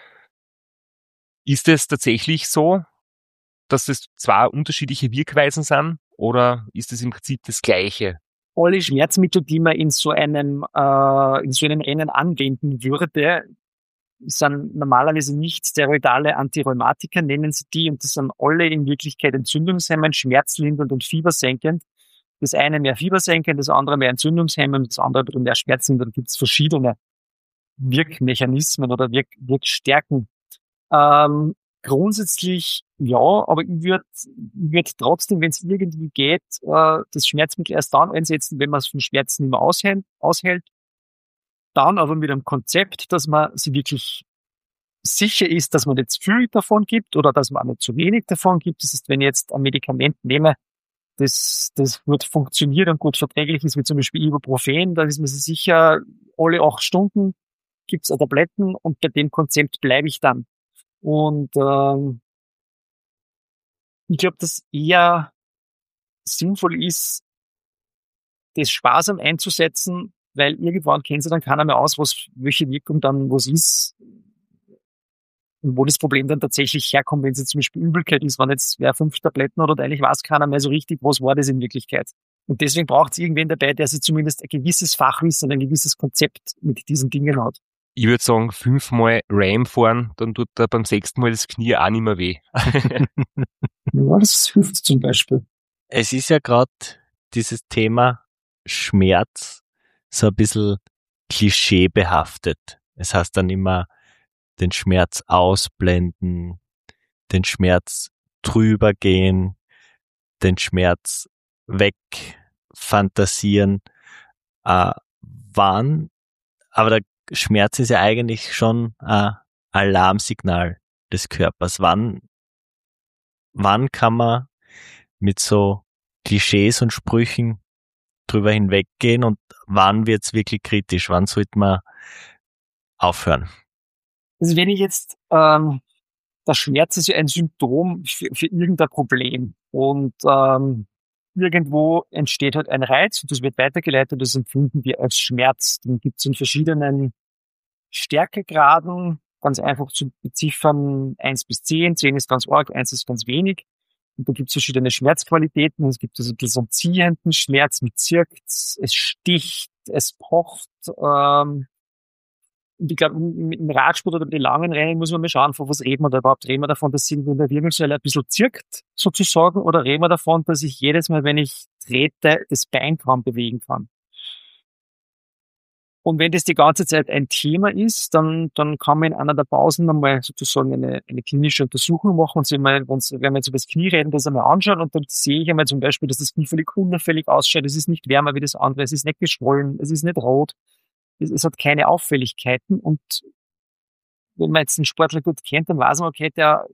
Ist es tatsächlich so, dass das zwei unterschiedliche Wirkweisen sind oder ist es im Prinzip das Gleiche? Alle Schmerzmittel, die man in so einem äh, in so einem Rennen anwenden würde, sind normalerweise nicht steroidale Antirheumatika, nennen sie die, und das sind alle in Wirklichkeit entzündungshemmend, schmerzlindernd und fiebersenkend. Das eine mehr fiebersenkend, das andere mehr entzündungshemmend, das andere mehr schmerzlindernd. Da gibt es verschiedene Wirkmechanismen oder Wirk Wirkstärken. Ähm, grundsätzlich ja, aber ich würde würd trotzdem, wenn es irgendwie geht, äh, das Schmerzmittel erst dann einsetzen, wenn man es von Schmerzen nicht mehr aushält, aushält. Dann aber mit einem Konzept, dass man sich wirklich sicher ist, dass man nicht zu viel davon gibt oder dass man auch nicht zu wenig davon gibt. Das heißt, wenn ich jetzt ein Medikament nehme, das, das gut funktioniert und gut verträglich ist, wie zum Beispiel Ibuprofen, da ist man sich sicher, alle acht Stunden gibt's auch Tabletten und bei dem Konzept bleibe ich dann. Und ähm, ich glaube, dass eher sinnvoll ist, das sparsam einzusetzen, weil irgendwann kennt sie dann keiner mehr aus, was, welche Wirkung dann was ist und wo das Problem dann tatsächlich herkommt, wenn es zum Beispiel Übelkeit ist, wenn jetzt wer fünf Tabletten oder eigentlich weiß keiner mehr so richtig, was war das in Wirklichkeit. Und deswegen braucht es irgendwen dabei, der sich zumindest ein gewisses Fachwissen, ein gewisses Konzept mit diesen Dingen hat. Ich würde sagen, fünfmal Ram fahren, dann tut er beim sechsten Mal das Knie auch nicht mehr weh. Ja, das hilft zum Beispiel. Es ist ja gerade dieses Thema Schmerz so ein bisschen klischeebehaftet. Es heißt dann immer, den Schmerz ausblenden, den Schmerz drüber gehen, den Schmerz wegfantasieren. Äh, wann, aber der Schmerz ist ja eigentlich schon ein Alarmsignal des Körpers. Wann, wann kann man mit so Klischees und Sprüchen drüber hinweggehen und wann wird's wirklich kritisch? Wann sollte man aufhören? Also wenn ich jetzt, ähm, der Schmerz ist ja ein Symptom für, für irgendein Problem und ähm, irgendwo entsteht halt ein Reiz und das wird weitergeleitet, das empfinden wir als Schmerz. Den gibt es in verschiedenen Stärkegraden, ganz einfach zu beziffern, eins bis zehn, zehn ist ganz arg, eins ist ganz wenig. Und da gibt es verschiedene Schmerzqualitäten. Es gibt also so einen ziehenden Schmerz mit zirkt, es sticht, es pocht. Ähm, und ich glaube, mit dem Radsport oder mit den langen Rennen muss man mal schauen, von was reden wir da überhaupt. Reden wir davon, dass irgendwo in der Wirbelsäule ein bisschen zirkt, sozusagen, oder reden wir davon, dass ich jedes Mal, wenn ich trete, das Bein kaum bewegen kann? Und wenn das die ganze Zeit ein Thema ist, dann, dann kann man in einer der Pausen einmal sozusagen eine, eine klinische Untersuchung machen und sich mal, wenn wir jetzt über das Knie reden, das einmal anschauen und dann sehe ich einmal zum Beispiel, dass das Knie völlig unauffällig ausschaut. Es ist nicht wärmer wie das andere, es ist nicht geschwollen, es ist nicht rot, es, es hat keine Auffälligkeiten. Und wenn man jetzt einen Sportler gut kennt, dann weiß man, okay, der,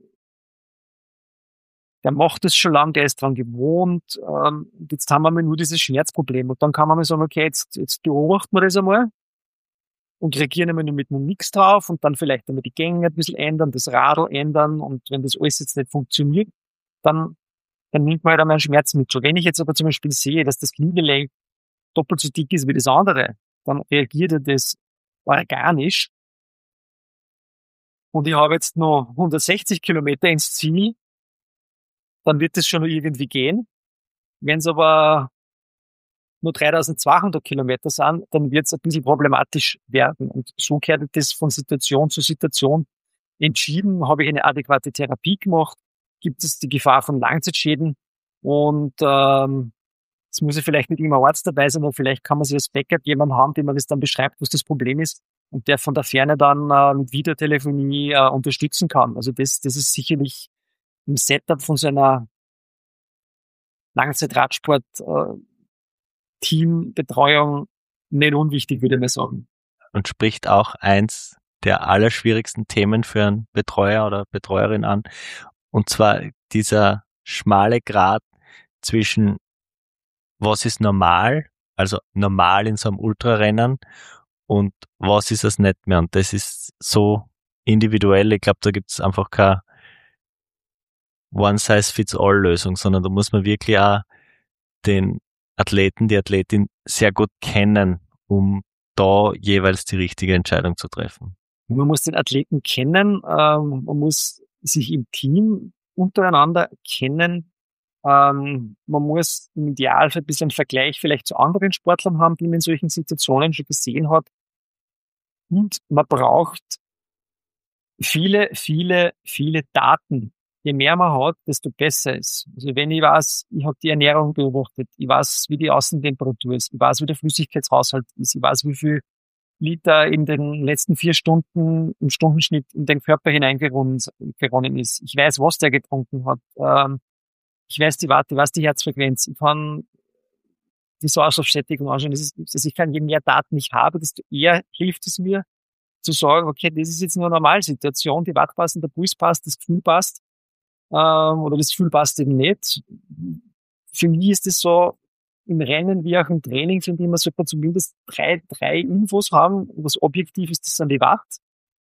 der macht das schon lange, der ist dran gewohnt, ähm, jetzt haben wir mal nur dieses Schmerzproblem. Und dann kann man mal sagen, okay, jetzt, jetzt beobachten wir das einmal und reagieren einmal nur mit einem Nix drauf und dann vielleicht einmal die Gänge ein bisschen ändern, das Radl ändern, und wenn das alles jetzt nicht funktioniert, dann, dann nimmt man halt einmal ein Schmerzmittel. Wenn ich jetzt aber zum Beispiel sehe, dass das Kniegelenk doppelt so dick ist wie das andere, dann reagiert er das organisch. Und ich habe jetzt noch hundertsechzig Kilometer ins Ziel, dann wird das schon noch irgendwie gehen. Wenn es aber nur dreitausendzweihundert Kilometer sind, dann wird es ein bisschen problematisch werden. Und so kehrt das von Situation zu Situation entschieden. Habe ich eine adäquate Therapie gemacht? Gibt es die Gefahr von Langzeitschäden? Und ähm, es muss ja vielleicht nicht immer ein Arzt dabei sein, aber vielleicht kann man sich als Backup jemanden haben, dem man das dann beschreibt, was das Problem ist und der von der Ferne dann äh, mit Videotelefonie äh, unterstützen kann. Also das, das ist sicherlich im Setup von so einer Langzeitradsport äh, Teambetreuung nicht unwichtig, würde ich mal sagen. Und spricht auch eins der allerschwierigsten Themen für einen Betreuer oder Betreuerin an. Und zwar dieser schmale Grat zwischen was ist normal, also normal in so einem Ultrarennen und was ist es nicht mehr. Und das ist so individuell. Ich glaube, da gibt es einfach keine One-Size-Fits-All-Lösung, sondern da muss man wirklich auch den Athleten, die Athletin sehr gut kennen, um da jeweils die richtige Entscheidung zu treffen. Man muss den Athleten kennen, ähm, man muss sich im Team untereinander kennen, ähm, man muss im Idealfall ein bisschen einen Vergleich vielleicht zu anderen Sportlern haben, die man in solchen Situationen schon gesehen hat. Und man braucht viele, viele, viele Daten. Je mehr man hat, desto besser ist. Also wenn ich weiß, ich habe die Ernährung beobachtet, ich weiß, wie die Außentemperatur ist, ich weiß, wie der Flüssigkeitshaushalt ist, ich weiß, wie viel Liter in den letzten vier Stunden im Stundenschnitt in den Körper hineingeronnen ist. Ich weiß, was der getrunken hat. Ähm, ich weiß die Warte, ich weiß die Herzfrequenz. Ich kann die Sauerstoffsättigung anschauen. Das ist, also ich kann, je mehr Daten ich habe, desto eher hilft es mir zu sagen, okay, das ist jetzt nur eine Normalsituation, die Watt passen, der Puls passt, das Gefühl passt, ähm, oder das Gefühl passt eben nicht. Für mich ist es so, im Rennen wie auch im Training, finde ich, man sollte zumindest drei, drei Infos haben. Was objektiv ist, das sind die Watt.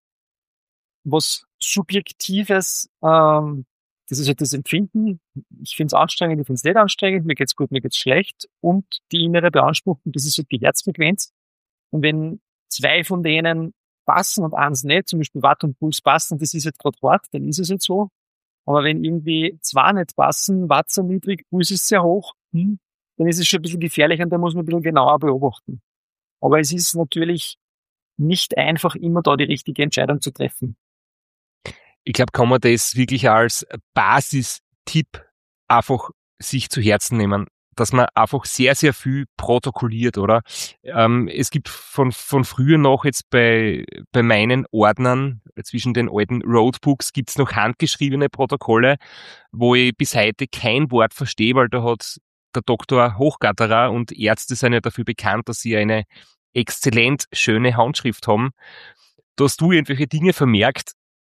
Was Subjektives, ähm, das ist halt das Empfinden. Ich finde es anstrengend, ich finde es nicht anstrengend, mir geht's gut, mir geht's schlecht. Und die innere Beanspruchung, das ist halt die Herzfrequenz. Und wenn zwei von denen passen und eins nicht, zum Beispiel Watt und Puls passen, das ist halt gerade hart, dann ist es halt so. Aber wenn irgendwie zwei nicht passen, Watt so niedrig, Puls ist sehr hoch, hm, dann ist es schon ein bisschen gefährlich und da muss man ein bisschen genauer beobachten. Aber es ist natürlich nicht einfach, immer da die richtige Entscheidung zu treffen. Ich glaube, kann man das wirklich als Basistipp einfach sich zu Herzen nehmen, dass man einfach sehr, sehr viel protokolliert, oder? Ähm, es gibt von, von früher noch jetzt bei, bei meinen Ordnern, zwischen den alten Roadbooks, gibt's noch handgeschriebene Protokolle, wo ich bis heute kein Wort verstehe, weil da hat der Doktor Hochgatterer und Ärzte sind ja dafür bekannt, dass sie eine exzellent schöne Handschrift haben. Da hast du irgendwelche Dinge vermerkt,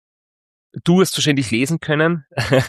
du hast wahrscheinlich lesen können.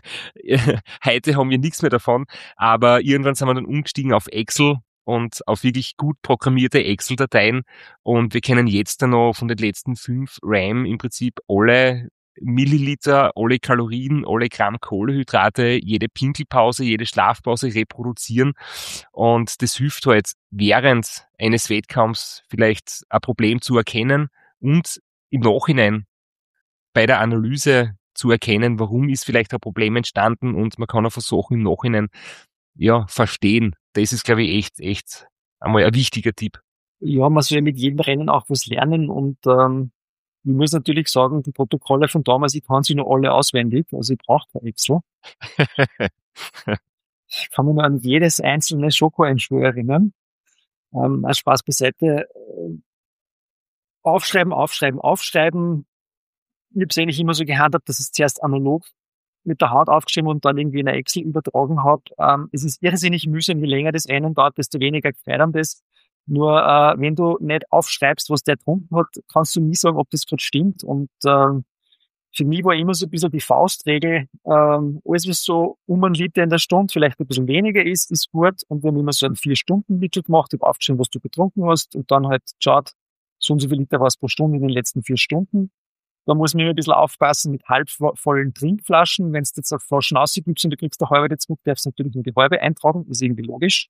Heute haben wir nichts mehr davon, aber irgendwann sind wir dann umgestiegen auf Excel und auf wirklich gut programmierte Excel-Dateien und wir kennen jetzt dann noch von den letzten fünf RAM im Prinzip alle Milliliter, alle Kalorien, alle Gramm Kohlenhydrate, jede Pinkelpause, jede Schlafpause reproduzieren und das hilft halt während eines Wettkampfs vielleicht ein Problem zu erkennen und im Nachhinein bei der Analyse zu erkennen, warum ist vielleicht ein Problem entstanden und man kann auch versuchen im Nachhinein ja verstehen. Das ist, glaube ich, echt, echt einmal ein wichtiger Tipp. Ja, man soll ja mit jedem Rennen auch was lernen und ähm, ich muss natürlich sagen, die Protokolle von damals, ich kann sie noch alle auswendig, also ich brauche kein Excel. Ich kann mich nur an jedes einzelne Schoko-Einschwör erinnern. Ähm, Spaß beiseite. Aufschreiben, aufschreiben, aufschreiben. Ich habe es eigentlich immer so gehandhabt, dass ich es zuerst analog mit der Hand aufgeschrieben und dann irgendwie in eine Excel übertragen habe. Ähm, es ist irrsinnig mühsam, je länger das Rennen dauert, desto weniger gefreut das. Nur äh, wenn du nicht aufschreibst, was der getrunken hat, kannst du nie sagen, ob das gerade stimmt. Und ähm, für mich war immer so ein bisschen die Faustregel, ähm, alles was so um einen Liter in der Stunde vielleicht ein bisschen weniger ist, ist gut. Und wir haben immer so einen Vier-Stunden-Mittel gemacht, ich habe aufgeschrieben, was du getrunken hast und dann halt geschaut, so und so viel Liter war es pro Stunde in den letzten vier Stunden. Da muss man immer ein bisschen aufpassen mit halbvollen Trinkflaschen. Wenn du jetzt auf Flaschen rausgibst und du kriegst eine halbe zurück, darfst du natürlich nur die halbe eintragen. Das ist irgendwie logisch.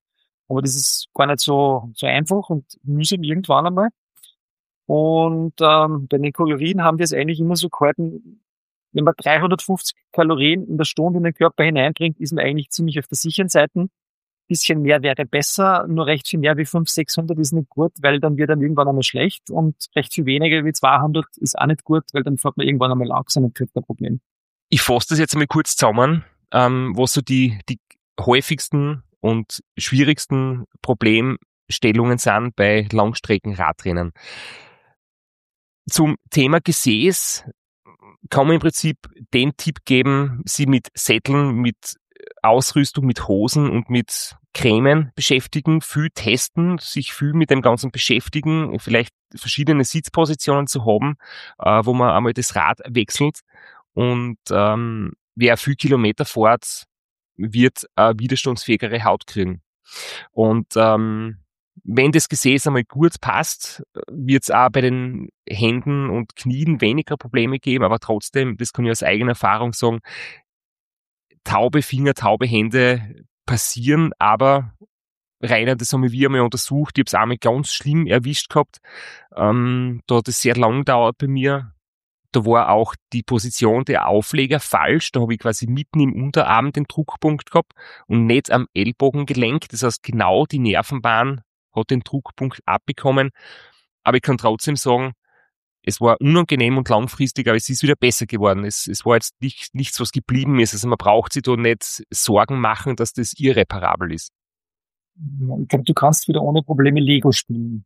Aber das ist gar nicht so, so einfach und mühsam irgendwann einmal. Und ähm, bei den Kalorien haben wir es eigentlich immer so gehalten, wenn man dreihundertfünfzig Kalorien in der Stunde in den Körper hineinbringt, ist man eigentlich ziemlich auf der sicheren Seite. Bisschen mehr wäre besser, nur recht viel mehr wie fünfhundert, sechshundert ist nicht gut, weil dann wird dann irgendwann einmal schlecht und recht viel weniger wie zweihundert ist auch nicht gut, weil dann fährt man irgendwann einmal langsam und kriegt ein Problem. Ich fasse das jetzt einmal kurz zusammen, ähm, was so die, die häufigsten und schwierigsten Problemstellungen sind bei Langstreckenradrennen. Zum Thema Gesäß kann man im Prinzip den Tipp geben, sie mit Sätteln, mit Ausrüstung, mit Hosen und mit Cremen beschäftigen, viel testen, sich viel mit dem Ganzen beschäftigen, vielleicht verschiedene Sitzpositionen zu haben, äh, wo man einmal das Rad wechselt und ähm, wer viel Kilometer fährt, wird eine widerstandsfähigere Haut kriegen. Und ähm, wenn das Gesäß einmal gut passt, wird es auch bei den Händen und Knien weniger Probleme geben, aber trotzdem, das kann ich aus eigener Erfahrung sagen, taube Finger, taube Hände passieren, aber Rainer, das haben wir einmal untersucht, ich habe es einmal ganz schlimm erwischt gehabt, ähm, da hat es sehr lang gedauert bei mir, da war auch die Position der Aufleger falsch, da habe ich quasi mitten im Unterarm den Druckpunkt gehabt und nicht am Ellbogengelenk, das heißt genau die Nervenbahn hat den Druckpunkt abbekommen, aber ich kann trotzdem sagen, es war unangenehm und langfristig, aber es ist wieder besser geworden. Es, es war jetzt nicht, nichts, was geblieben ist. Also man braucht sich da nicht Sorgen machen, dass das irreparabel ist. Ich glaube, du kannst wieder ohne Probleme Lego spielen.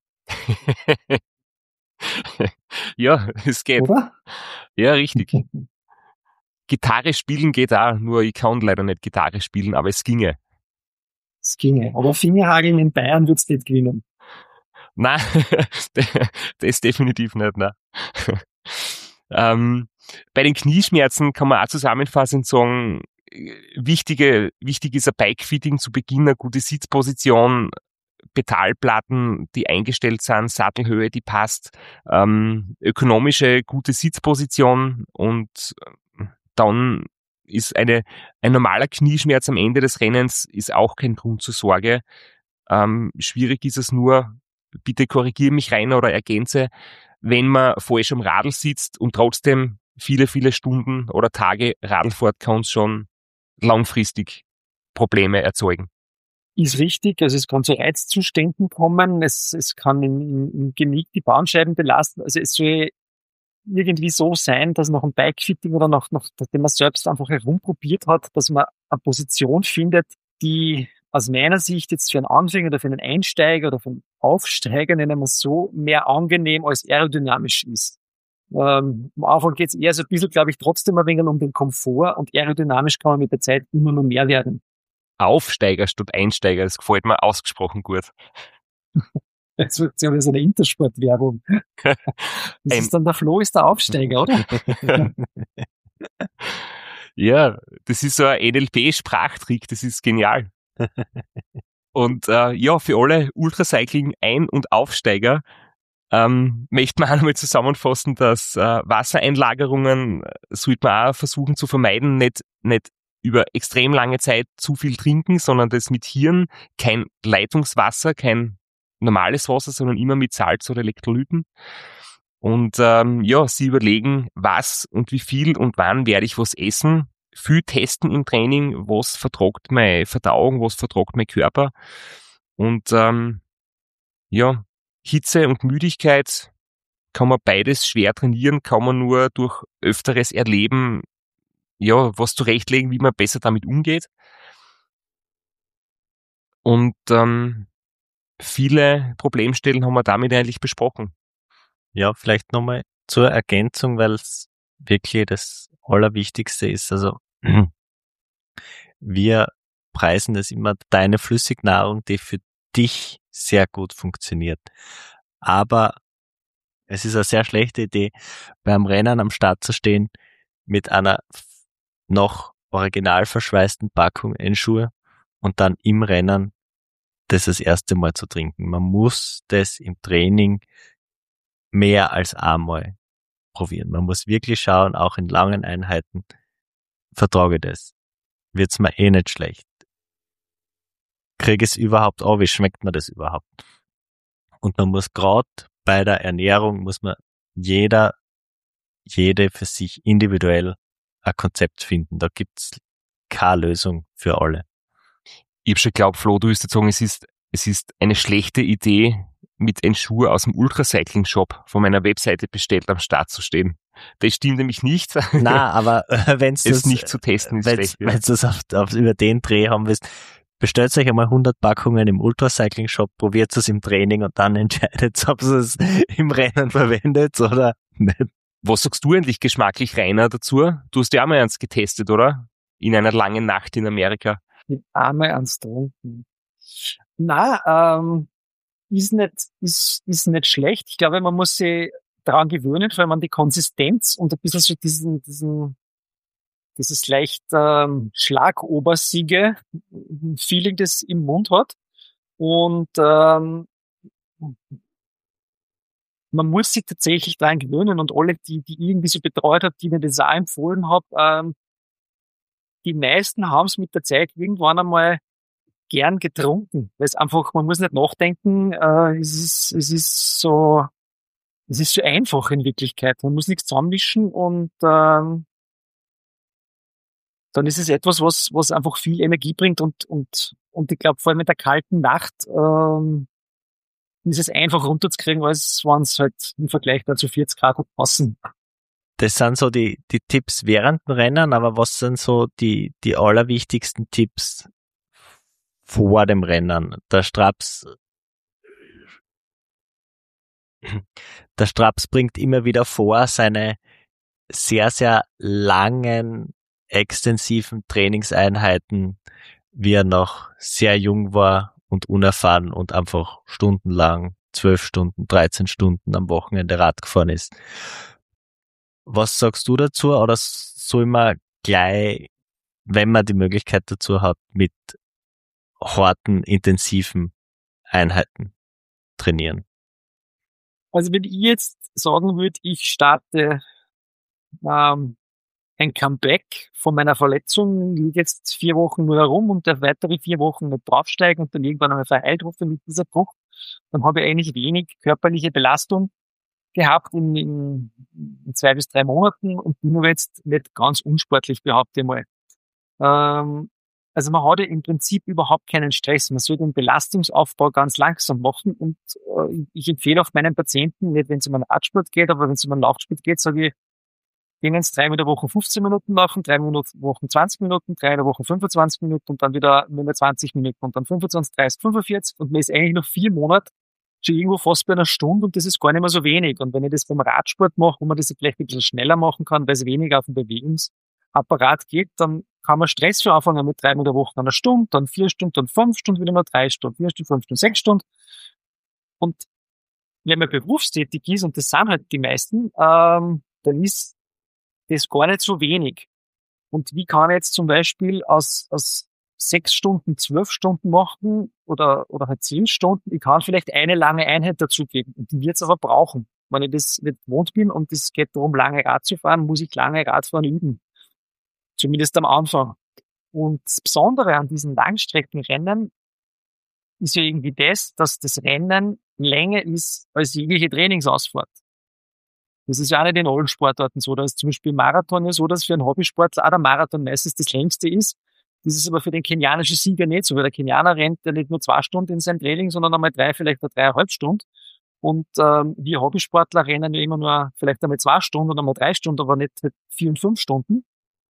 Ja, es geht. Oder? Ja, richtig. Gitarre spielen geht auch, nur ich kann leider nicht Gitarre spielen, aber es ginge. Es ginge. Aber Fingerhageln in Bayern wird's nicht gewinnen. Nein, das definitiv nicht, nein. ähm, bei den Knieschmerzen kann man auch zusammenfassend sagen, wichtige, wichtig ist ein Bikefitting zu Beginn, eine gute Sitzposition, Pedalplatten, die eingestellt sind, Sattelhöhe, die passt, ähm, ökonomische, gute Sitzposition und dann ist eine, ein normaler Knieschmerz am Ende des Rennens ist auch kein Grund zur Sorge. Ähm, schwierig ist es nur, bitte korrigiere mich rein oder ergänze, wenn man falsch am Radl sitzt und trotzdem viele, viele Stunden oder Tage Radl fährt, kann es schon langfristig Probleme erzeugen. Ist richtig, also es kann zu Reizzuständen kommen, es, es kann im, im Genick die Bandscheiben belasten, also es soll irgendwie so sein, dass nach einem Bikefitting oder nach, nachdem man selbst einfach herumprobiert hat, dass man eine Position findet, die aus meiner Sicht jetzt für einen Anfänger oder für einen Einsteiger oder für einen Aufsteiger, nennen wir es so, mehr angenehm als aerodynamisch ist. Ähm, am Anfang geht es eher so ein bisschen, glaube ich, trotzdem ein wenig um den Komfort und aerodynamisch kann man mit der Zeit immer noch mehr werden. Aufsteiger statt Einsteiger, das gefällt mir ausgesprochen gut. Jetzt wird ja so eine Intersport-Werbung. Das Ein ist dann der Flo ist der Aufsteiger, oder? Ja, das ist so ein N L P-Sprachtrick, das ist genial. Und äh, ja, für alle Ultracycling-Ein- und Aufsteiger ähm, möchte man auch nochmal zusammenfassen, dass äh, Wassereinlagerungen sollte man auch versuchen zu vermeiden, nicht, nicht über extrem lange Zeit zu viel trinken, sondern das mit Hirn, kein Leitungswasser, kein normales Wasser, sondern immer mit Salz oder Elektrolyten. Und ähm, ja, sie überlegen, was und wie viel und wann werde ich was essen. Viel testen im Training, was vertragt meine Verdauung, was vertragt mein Körper. Und ähm, ja, Hitze und Müdigkeit kann man beides schwer trainieren, kann man nur durch öfteres Erleben, ja, was zurechtlegen, wie man besser damit umgeht. Und ähm, viele Problemstellen haben wir damit eigentlich besprochen. Ja, vielleicht nochmal zur Ergänzung, weil es wirklich das Allerwichtigste ist. Also wir preisen das immer, deine Flüssignahrung, die für dich sehr gut funktioniert. Aber es ist eine sehr schlechte Idee, beim Rennen am Start zu stehen mit einer noch original verschweißten Packung Ensure und dann im Rennen das das erste Mal zu trinken. Man muss das im Training mehr als einmal probieren. Man muss wirklich schauen, auch in langen Einheiten, vertrage ich das. Wird's mir eh nicht schlecht. kriege ich es überhaupt an, wie schmeckt mir das überhaupt? Und man muss gerade bei der Ernährung, muss man jeder, jede für sich individuell ein Konzept finden. Da gibt's keine Lösung für alle. Ich hab schon geglaubt, Flo, du wirst jetzt sagen, es ist, es ist eine schlechte Idee, mit einem Schuh aus dem Ultracycling-Shop von meiner Webseite bestellt am Start zu stehen. Das stimmt nämlich nicht. Na, aber äh, wenn es nicht zu testen ist schlecht. Wenn du das auf, auf, über den Dreh haben willst, bestellt euch einmal hundert Packungen im Ultracycling-Shop, probiert es im Training und dann entscheidet, ob ihr es im Rennen verwendet oder nicht. Was sagst du eigentlich geschmacklich, Rainer, dazu? Du hast ja auch mal eins getestet, oder? In einer langen Nacht in Amerika. Mit einmal ans Trinken. Na, ähm, ist nicht, ist, ist nicht schlecht. Ich glaube, man muss sich daran gewöhnen, vor allem an die Konsistenz und ein bisschen so diesen, diesen, dieses leicht ähm, schlagobersige Feeling, das im Mund hat. Und ähm, man muss sich tatsächlich daran gewöhnen und alle, die, die irgendwie so betreut hat, die mir das auch empfohlen habe, ähm, die meisten haben es mit der Zeit irgendwann einmal gern getrunken, weil es einfach, man muss nicht nachdenken, äh, es ist, es ist so, es ist so einfach in Wirklichkeit. Man muss nichts zusammenmischen und ähm, dann ist es etwas, was, was einfach viel Energie bringt und, und, und ich glaube, vor allem in der kalten Nacht ähm, ist es einfach runterzukriegen, als wenn es halt im Vergleich dazu vierzig Grad gut passen. Das sind so die, die Tipps während dem Rennen, aber was sind so die, die allerwichtigsten Tipps vor dem Rennen? Der Straps, der Straps bringt immer wieder vor, seine sehr, sehr langen, extensiven Trainingseinheiten, wie er noch sehr jung war und unerfahren und einfach stundenlang, zwölf Stunden, dreizehn Stunden am Wochenende Rad gefahren ist. Was sagst du dazu? Oder soll man gleich, wenn man die Möglichkeit dazu hat, mit harten, intensiven Einheiten trainieren? Also wenn ich jetzt sagen würde, ich starte ähm, ein Comeback von meiner Verletzung, liege jetzt vier Wochen nur herum und darf weitere vier Wochen nicht draufsteigen und dann irgendwann einmal verheilt hoffe mit dieser Bruch, dann habe ich eigentlich wenig körperliche Belastung gehabt in, in, in zwei bis drei Monaten und bin aber jetzt nicht ganz unsportlich, behaupte ich mal. Ähm, also man hat ja im Prinzip überhaupt keinen Stress. Man soll den Belastungsaufbau ganz langsam machen und äh, ich empfehle auch meinen Patienten, nicht wenn es um einen Radsport geht, aber wenn es um einen Laufsport geht, sage ich, gehen jetzt drei in der Woche fünfzehn Minuten laufen, drei in der Woche zwanzig Minuten, drei in der Woche fünfundzwanzig Minuten und dann wieder nur zwanzig Minuten und dann fünfundzwanzig, dreißig, fünfundvierzig und man ist eigentlich noch vier Monate schon irgendwo fast bei einer Stunde und das ist gar nicht mehr so wenig. Und wenn ich das beim Radsport mache, wo man das vielleicht ein bisschen schneller machen kann, weil es weniger auf den Bewegungsapparat geht, dann kann man Stress für anfangen mit drei in der Woche einer Stunde, dann vier Stunden, dann fünf Stunden, wieder nur drei Stunden, vier Stunden, fünf Stunden, sechs Stunden. Und wenn man berufstätig ist, und das sind halt die meisten, ähm, dann ist das gar nicht so wenig. Und wie kann ich jetzt zum Beispiel aus, aus sechs Stunden, zwölf Stunden machen oder, oder halt zehn Stunden. Ich kann vielleicht eine lange Einheit dazugeben und die wird es aber brauchen. Wenn ich das nicht gewohnt bin und es geht darum, lange Rad zu fahren, muss ich lange Radfahren üben. Zumindest am Anfang. Und das Besondere an diesen Langstreckenrennen ist ja irgendwie das, dass das Rennen länger ist als jegliche Trainingsausfahrt. Das ist ja auch nicht in allen Sportarten so. Da ist zum Beispiel Marathon ja so, dass für einen Hobbysportler auch der Marathon meistens das längste ist. Das ist aber für den kenianischen Sieger nicht so, weil der Kenianer rennt ja nicht nur zwei Stunden in seinem Training, sondern einmal drei, vielleicht auch dreieinhalb Stunden. Und ähm, wir Hobbysportler rennen ja immer nur vielleicht einmal zwei Stunden oder einmal drei Stunden, aber nicht vier und fünf Stunden.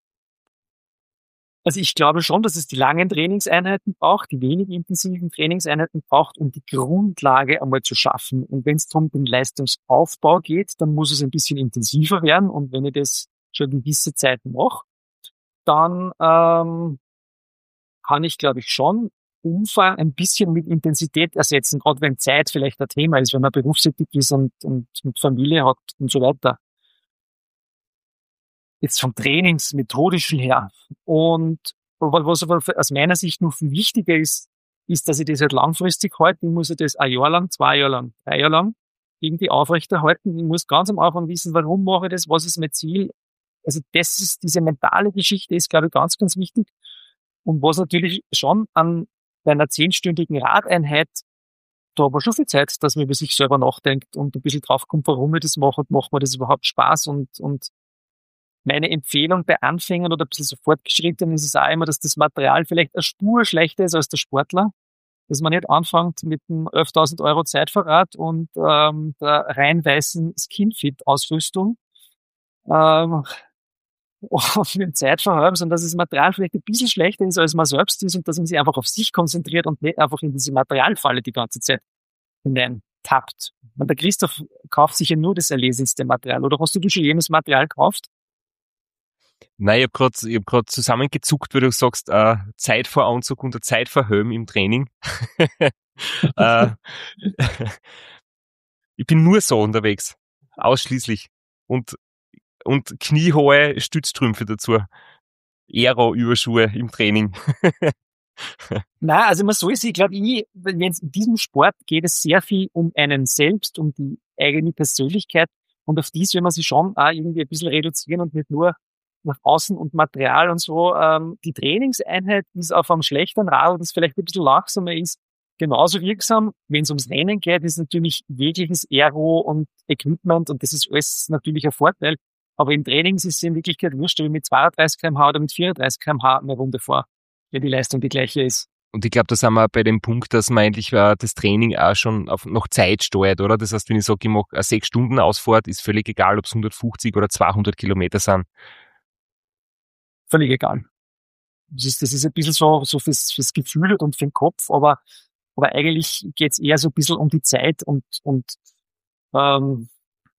Also ich glaube schon, dass es die langen Trainingseinheiten braucht, die wenig intensiven Trainingseinheiten braucht, um die Grundlage einmal zu schaffen. Und wenn es darum den Leistungsaufbau geht, dann muss es ein bisschen intensiver werden. Und wenn ich das schon eine gewisse Zeit mache, dann ähm, kann ich, glaube ich, schon Umfang ein bisschen mit Intensität ersetzen, gerade wenn Zeit vielleicht ein Thema ist, wenn man berufstätig ist und, und mit Familie hat und so weiter. Jetzt vom Trainingsmethodischen her. Und was aber aus meiner Sicht noch viel wichtiger ist, ist, dass ich das halt langfristig halte. Ich muss ja das ein Jahr lang, zwei Jahre lang, drei Jahre lang irgendwie aufrechterhalten. Ich muss ganz am Anfang wissen, warum mache ich das, was ist mein Ziel. Also das ist, diese mentale Geschichte ist, glaube ich, ganz, ganz wichtig. Und was natürlich schon an bei einer zehnstündigen Radeinheit, da hat man schon viel Zeit, dass man über sich selber nachdenkt und ein bisschen draufkommt, warum wir das machen und macht mir das überhaupt Spaß. Und, und meine Empfehlung bei Anfängern oder ein bisschen so Fortgeschrittenen ist es auch immer, dass das Material vielleicht eine Spur schlechter ist als der Sportler. Dass man nicht anfängt mit einem elftausend Euro Zeitfahrrad und ähm, der rein weißen Skinfit-Ausrüstung ähm, und mit dem Zeitverhalten, sondern dass das Material vielleicht ein bisschen schlechter ist, als man selbst ist und dass man sich einfach auf sich konzentriert und nicht einfach in diese Materialfalle die ganze Zeit hinein tappt. Und der Christoph kauft sich ja nur das erlesenste Material. Oder hast du dir schon jenes Material gekauft? Nein, ich habe gerade ich hab grad zusammengezuckt, weil du sagst, äh, Zeit vor Anzug und Zeit vor Helm im Training. äh, ich bin nur so unterwegs. Ausschließlich. Und, und kniehohe Stützstrümpfe dazu. Aero-Überschuhe im Training. Nein, also man soll sich, glaube ich, wenn es in diesem Sport geht es sehr viel um einen selbst, um die eigene Persönlichkeit. Und auf dies will man sich schon auch irgendwie ein bisschen reduzieren und nicht nur nach außen und Material und so. Ähm, die Trainingseinheit ist auf einem schlechteren Rad, das vielleicht ein bisschen langsamer ist, genauso wirksam. Wenn es ums Rennen geht, ist natürlich jegliches Aero und Equipment und das ist alles natürlich ein Vorteil. Aber im Training ist es in Wirklichkeit wurscht, ob ich mit zweiunddreißig Kilometer pro Stunde oder mit vierunddreißig Kilometer pro Stunde eine Runde fahre, wenn die Leistung die gleiche ist. Und ich glaube, da sind wir bei dem Punkt, dass man eigentlich äh, das Training auch schon auf noch Zeit steuert, oder? Das heißt, wenn ich sage, ich mache eine sechs Stunden Ausfahrt, ist völlig egal, ob es hundertfünfzig oder zweihundert Kilometer sind. Völlig egal. Das ist, das ist ein bisschen so, so fürs, fürs Gefühl und für den Kopf, aber, aber eigentlich geht's eher so ein bisschen um die Zeit und, und ähm,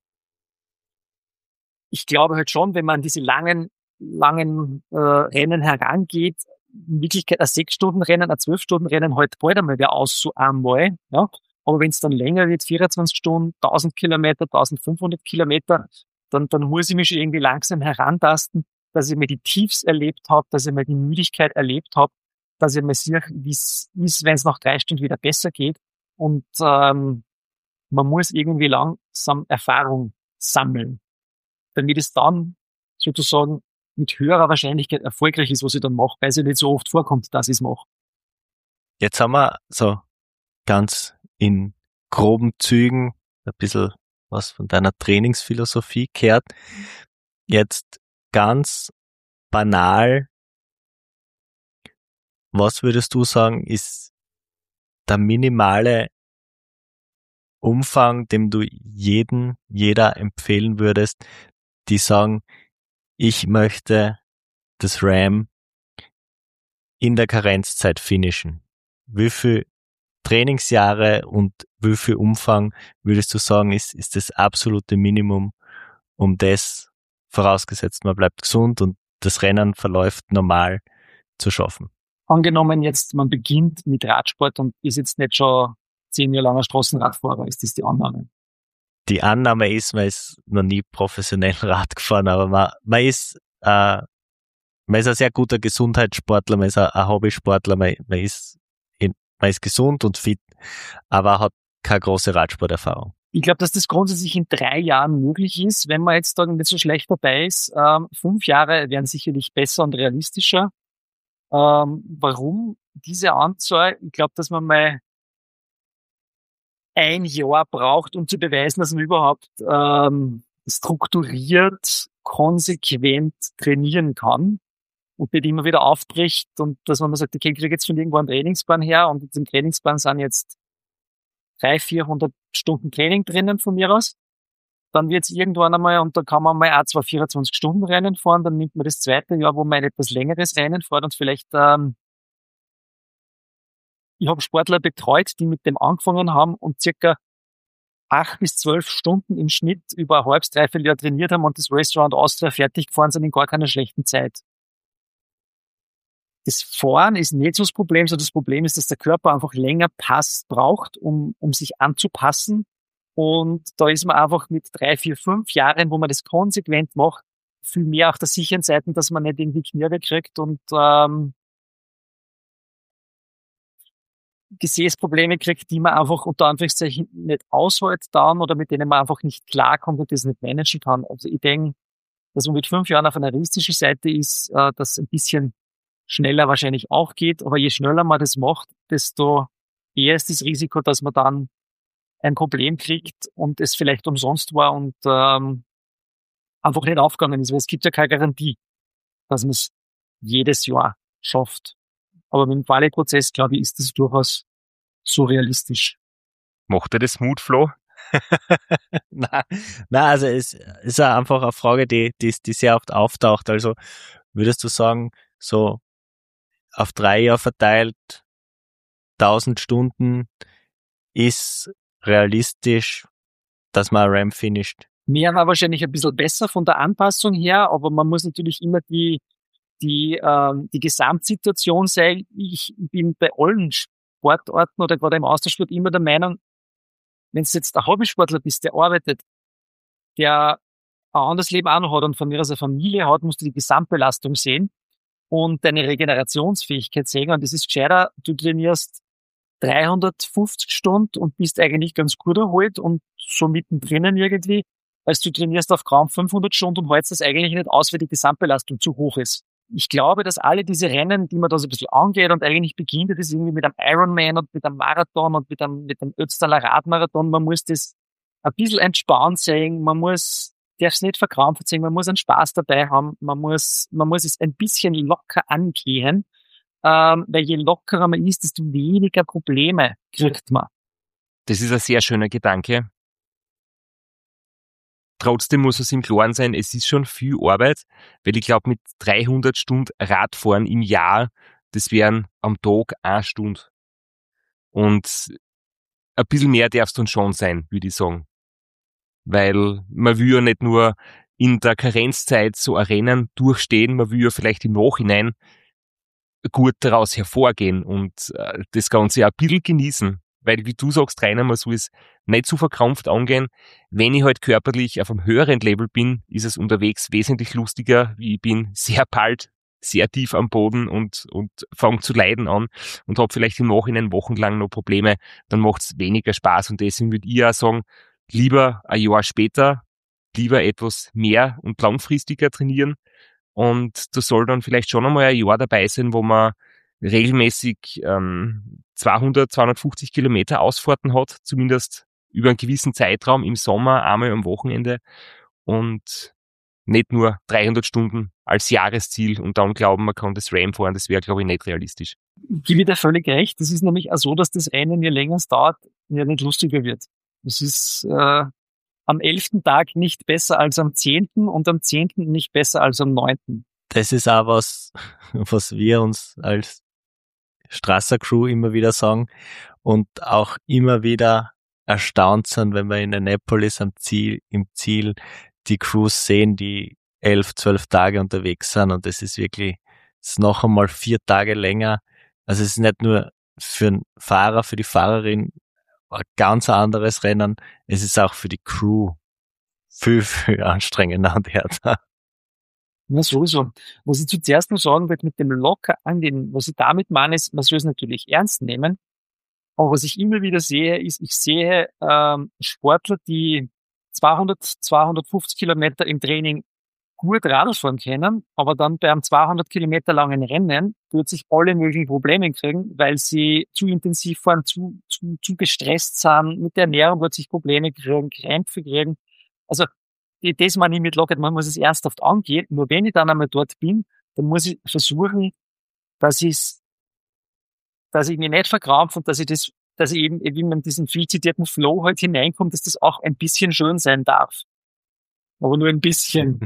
ich glaube halt schon, wenn man diese langen, langen äh, Rennen herangeht, in Wirklichkeit ein sechs-Stunden-Rennen, ein zwölf-Stunden-Rennen halt bald einmal wieder aus, so einmal, ja. Aber wenn es dann länger wird, vierundzwanzig Stunden, tausend Kilometer, eintausendfünfhundert Kilometer, dann, dann muss ich mich schon irgendwie langsam herantasten, dass ich mir die Tiefs erlebt habe, dass ich mir die Müdigkeit erlebt habe, dass ich mir sehe, wie es ist, wenn es nach drei Stunden wieder besser geht. Und ähm, man muss irgendwie langsam Erfahrung sammeln, damit es dann sozusagen mit höherer Wahrscheinlichkeit erfolgreich ist, was ich dann mache, weil es ja nicht so oft vorkommt, dass ich es mache. Jetzt haben wir so ganz in groben Zügen ein bisschen was von deiner Trainingsphilosophie gehört. Jetzt ganz banal, was würdest du sagen, ist der minimale Umfang, dem du jeden, jeder empfehlen würdest, die sagen, ich möchte das Ram in der Karenzzeit finishen? Wie viel Trainingsjahre und wie viel Umfang würdest du sagen, ist, ist das absolute Minimum, um das, vorausgesetzt man bleibt gesund und das Rennen verläuft normal, zu schaffen? Angenommen jetzt, man beginnt mit Radsport und ist jetzt nicht schon zehn Jahre langer Straßenradfahrer, ist das die Annahme? Die Annahme ist, man ist noch nie professionell Rad gefahren, aber man, man ist, äh, man ist ein sehr guter Gesundheitssportler, man ist ein, ein Hobbysportler, man, man ist, in, man ist gesund und fit, aber hat keine große Radsporterfahrung. Ich glaube, dass das grundsätzlich in drei Jahren möglich ist, wenn man jetzt da nicht so schlecht dabei ist. Ähm, fünf Jahre wären sicherlich besser und realistischer. Ähm, warum diese Anzahl? Ich glaube, dass man mal ein Jahr braucht, um zu beweisen, dass man überhaupt ähm, strukturiert, konsequent trainieren kann und nicht immer wieder aufbricht und dass man mal sagt, okay, ich kriege jetzt von irgendwo einen Trainingsplan her und in dem Trainingsplan sind jetzt dreihundert, vierhundert Stunden Training drinnen von mir aus. Dann wird's irgendwann einmal, und da kann man mal auch zwar vierundzwanzig Stunden Rennen fahren, dann nimmt man das zweite Jahr, wo man ein etwas längeres Rennen fährt und vielleicht, ähm, ich habe Sportler betreut, die mit dem angefangen haben und circa acht bis zwölf Stunden im Schnitt über ein halbes, dreiviertel Jahr trainiert haben und das Race Around Austria fertig gefahren sind in gar keiner schlechten Zeit. Das Fahren ist nicht so das Problem, sondern das Problem ist, dass der Körper einfach länger Pass braucht, um, um sich anzupassen. Und da ist man einfach mit drei, vier, fünf Jahren, wo man das konsequent macht, viel mehr auf der sicheren Seite, dass man nicht irgendwie Knirre kriegt und ähm, Gesäßprobleme kriegt, die man einfach unter Anführungszeichen nicht aushält dann oder mit denen man einfach nicht klarkommt und das nicht managen kann. Also ich denke, dass man mit fünf Jahren auf einer realistischen Seite ist, äh, dass ein bisschen schneller wahrscheinlich auch geht, aber je schneller man das macht, desto eher ist das Risiko, dass man dann ein Problem kriegt und es vielleicht umsonst war und ähm, einfach nicht aufgegangen ist. Weil es gibt ja keine Garantie, dass man es jedes Jahr schafft. Aber mit dem Quali-Prozess, glaube ich, ist das durchaus so realistisch. Macht er das Mut, Flo? Nein, nein, also es ist ja einfach eine Frage, die, die, die sehr oft auftaucht. Also würdest du sagen, so auf drei Jahre verteilt, tausend Stunden ist realistisch, dass man ein Ram finisht? Mehr war wahrscheinlich ein bisschen besser von der Anpassung her, aber man muss natürlich immer die, die, ähm, die Gesamtsituation sehen. Ich bin bei allen Sportarten oder gerade im Austauschsport immer der Meinung, wenn du jetzt ein Hobbysportler bist, der arbeitet, der ein anderes Leben auch noch hat und von mir aus eine Familie hat, musst du die Gesamtbelastung sehen und deine Regenerationsfähigkeit sehen. Und das ist gescheiter, du trainierst dreihundertfünfzig Stunden und bist eigentlich ganz gut erholt und so mittendrin irgendwie, als du trainierst auf kaum fünfhundert Stunden und hältst das eigentlich nicht aus, weil die Gesamtbelastung zu hoch ist. Ich glaube, dass alle diese Rennen, die man da so ein bisschen angeht und eigentlich beginnt, das ist irgendwie mit einem Ironman und mit einem Marathon und mit einem, mit einem Ötztaler Radmarathon, man muss das ein bisschen entspannt sehen, man muss, darf es nicht verkrampft sehen, man muss einen Spaß dabei haben, man muss, man muss es ein bisschen locker angehen, ähm, weil je lockerer man ist, desto weniger Probleme kriegt man. Das ist ein sehr schöner Gedanke. Trotzdem muss es im Klaren sein, es ist schon viel Arbeit, weil ich glaube, mit dreihundert Stunden Radfahren im Jahr, das wären am Tag eine Stunde. Und ein bisschen mehr darf es dann schon sein, würde ich sagen. Weil man will ja nicht nur in der Karenzzeit so ein Rennen durchstehen, man will ja vielleicht im Nachhinein gut daraus hervorgehen und äh, das Ganze ein bisschen genießen. Weil, wie du sagst, Rainer, man soll es nicht zu verkrampft angehen. Wenn ich halt körperlich auf einem höheren Level bin, ist es unterwegs wesentlich lustiger, wie ich bin sehr bald sehr tief am Boden und und fange zu leiden an und habe vielleicht im Nachhinein wochenlang noch Probleme, dann macht es weniger Spaß. Und deswegen würde ich auch sagen, lieber ein Jahr später, lieber etwas mehr und langfristiger trainieren. Und da soll dann vielleicht schon einmal ein Jahr dabei sein, wo man regelmäßig ähm, zweihundert, zweihundertfünfzig Kilometer Ausfahrten hat, zumindest über einen gewissen Zeitraum im Sommer, einmal am Wochenende und nicht nur dreihundert Stunden als Jahresziel und dann glauben, man kann das Ram fahren, das wäre, glaube ich, nicht realistisch. Ich gebe dir völlig recht. Das ist nämlich auch so, dass das Rennen, je länger es dauert, ja nicht lustiger wird. Es ist äh, am elften Tag nicht besser als am zehnten und am zehnten nicht besser als am neunten Das ist auch was, was wir uns als Strasser-Crew immer wieder sagen und auch immer wieder erstaunt sind, wenn wir in Annapolis am Ziel, im Ziel die Crews sehen, die elf, zwölf Tage unterwegs sind und das ist wirklich, das ist noch einmal vier Tage länger. Also es ist nicht nur für den Fahrer, für die Fahrerin ein ganz anderes Rennen, es ist auch für die Crew viel, viel anstrengender und härter. Ja, sowieso. Was ich zuerst noch sagen will, mit dem locker angehen, was ich damit meine, ist, man soll es natürlich ernst nehmen. Aber was ich immer wieder sehe, ist, ich sehe ähm, Sportler, die zweihundert, zweihundertfünfzig Kilometer im Training gut Radl fahren können, aber dann bei einem zweihundert Kilometer langen Rennen plötzlich alle möglichen Probleme kriegen, weil sie zu intensiv fahren, zu, zu, zu gestresst sind, mit der Ernährung plötzlich Probleme kriegen, Krämpfe kriegen. Also das meine ich mit locker, man muss es ernsthaft angehen. Nur wenn ich dann einmal dort bin, dann muss ich versuchen, dass ich dass ich mich nicht verkrampfe und dass ich das, dass ich eben, eben in diesen viel zitierten Flow halt hineinkomme, dass das auch ein bisschen schön sein darf. Aber nur ein bisschen.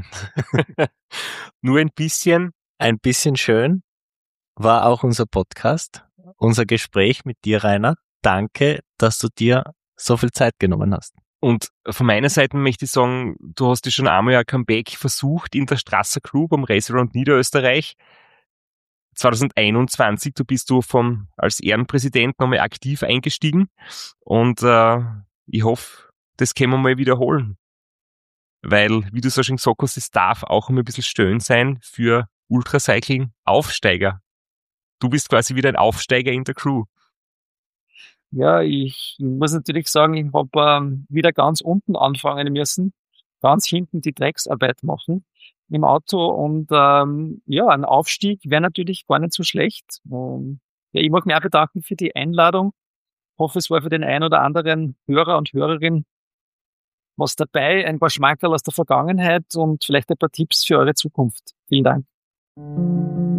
Nur ein bisschen. Ein bisschen schön war auch unser Podcast, unser Gespräch mit dir, Rainer. Danke, dass du dir so viel Zeit genommen hast. Und von meiner Seite möchte ich sagen, du hast ja schon einmal ein Comeback versucht in der Strasser Crew beim Race Around Niederösterreich. zwanzig einundzwanzig, du bist du vom, als Ehrenpräsident nochmal aktiv eingestiegen und äh, ich hoffe, das können wir mal wiederholen. Weil, wie du so schon gesagt hast, es darf auch immer ein bisschen schön sein für Ultracycling-Aufsteiger. Du bist quasi wieder ein Aufsteiger in der Crew. Ja, ich muss natürlich sagen, ich habe ähm, wieder ganz unten anfangen müssen, ganz hinten die Drecksarbeit machen im Auto und ähm, ja, ein Aufstieg wäre natürlich gar nicht so schlecht. Und Ja, ich mag mich auch bedanken für die Einladung. Ich hoffe, es war für den einen oder anderen Hörer und Hörerin was dabei, ein paar Schmankerl aus der Vergangenheit und vielleicht ein paar Tipps für eure Zukunft. Vielen Dank.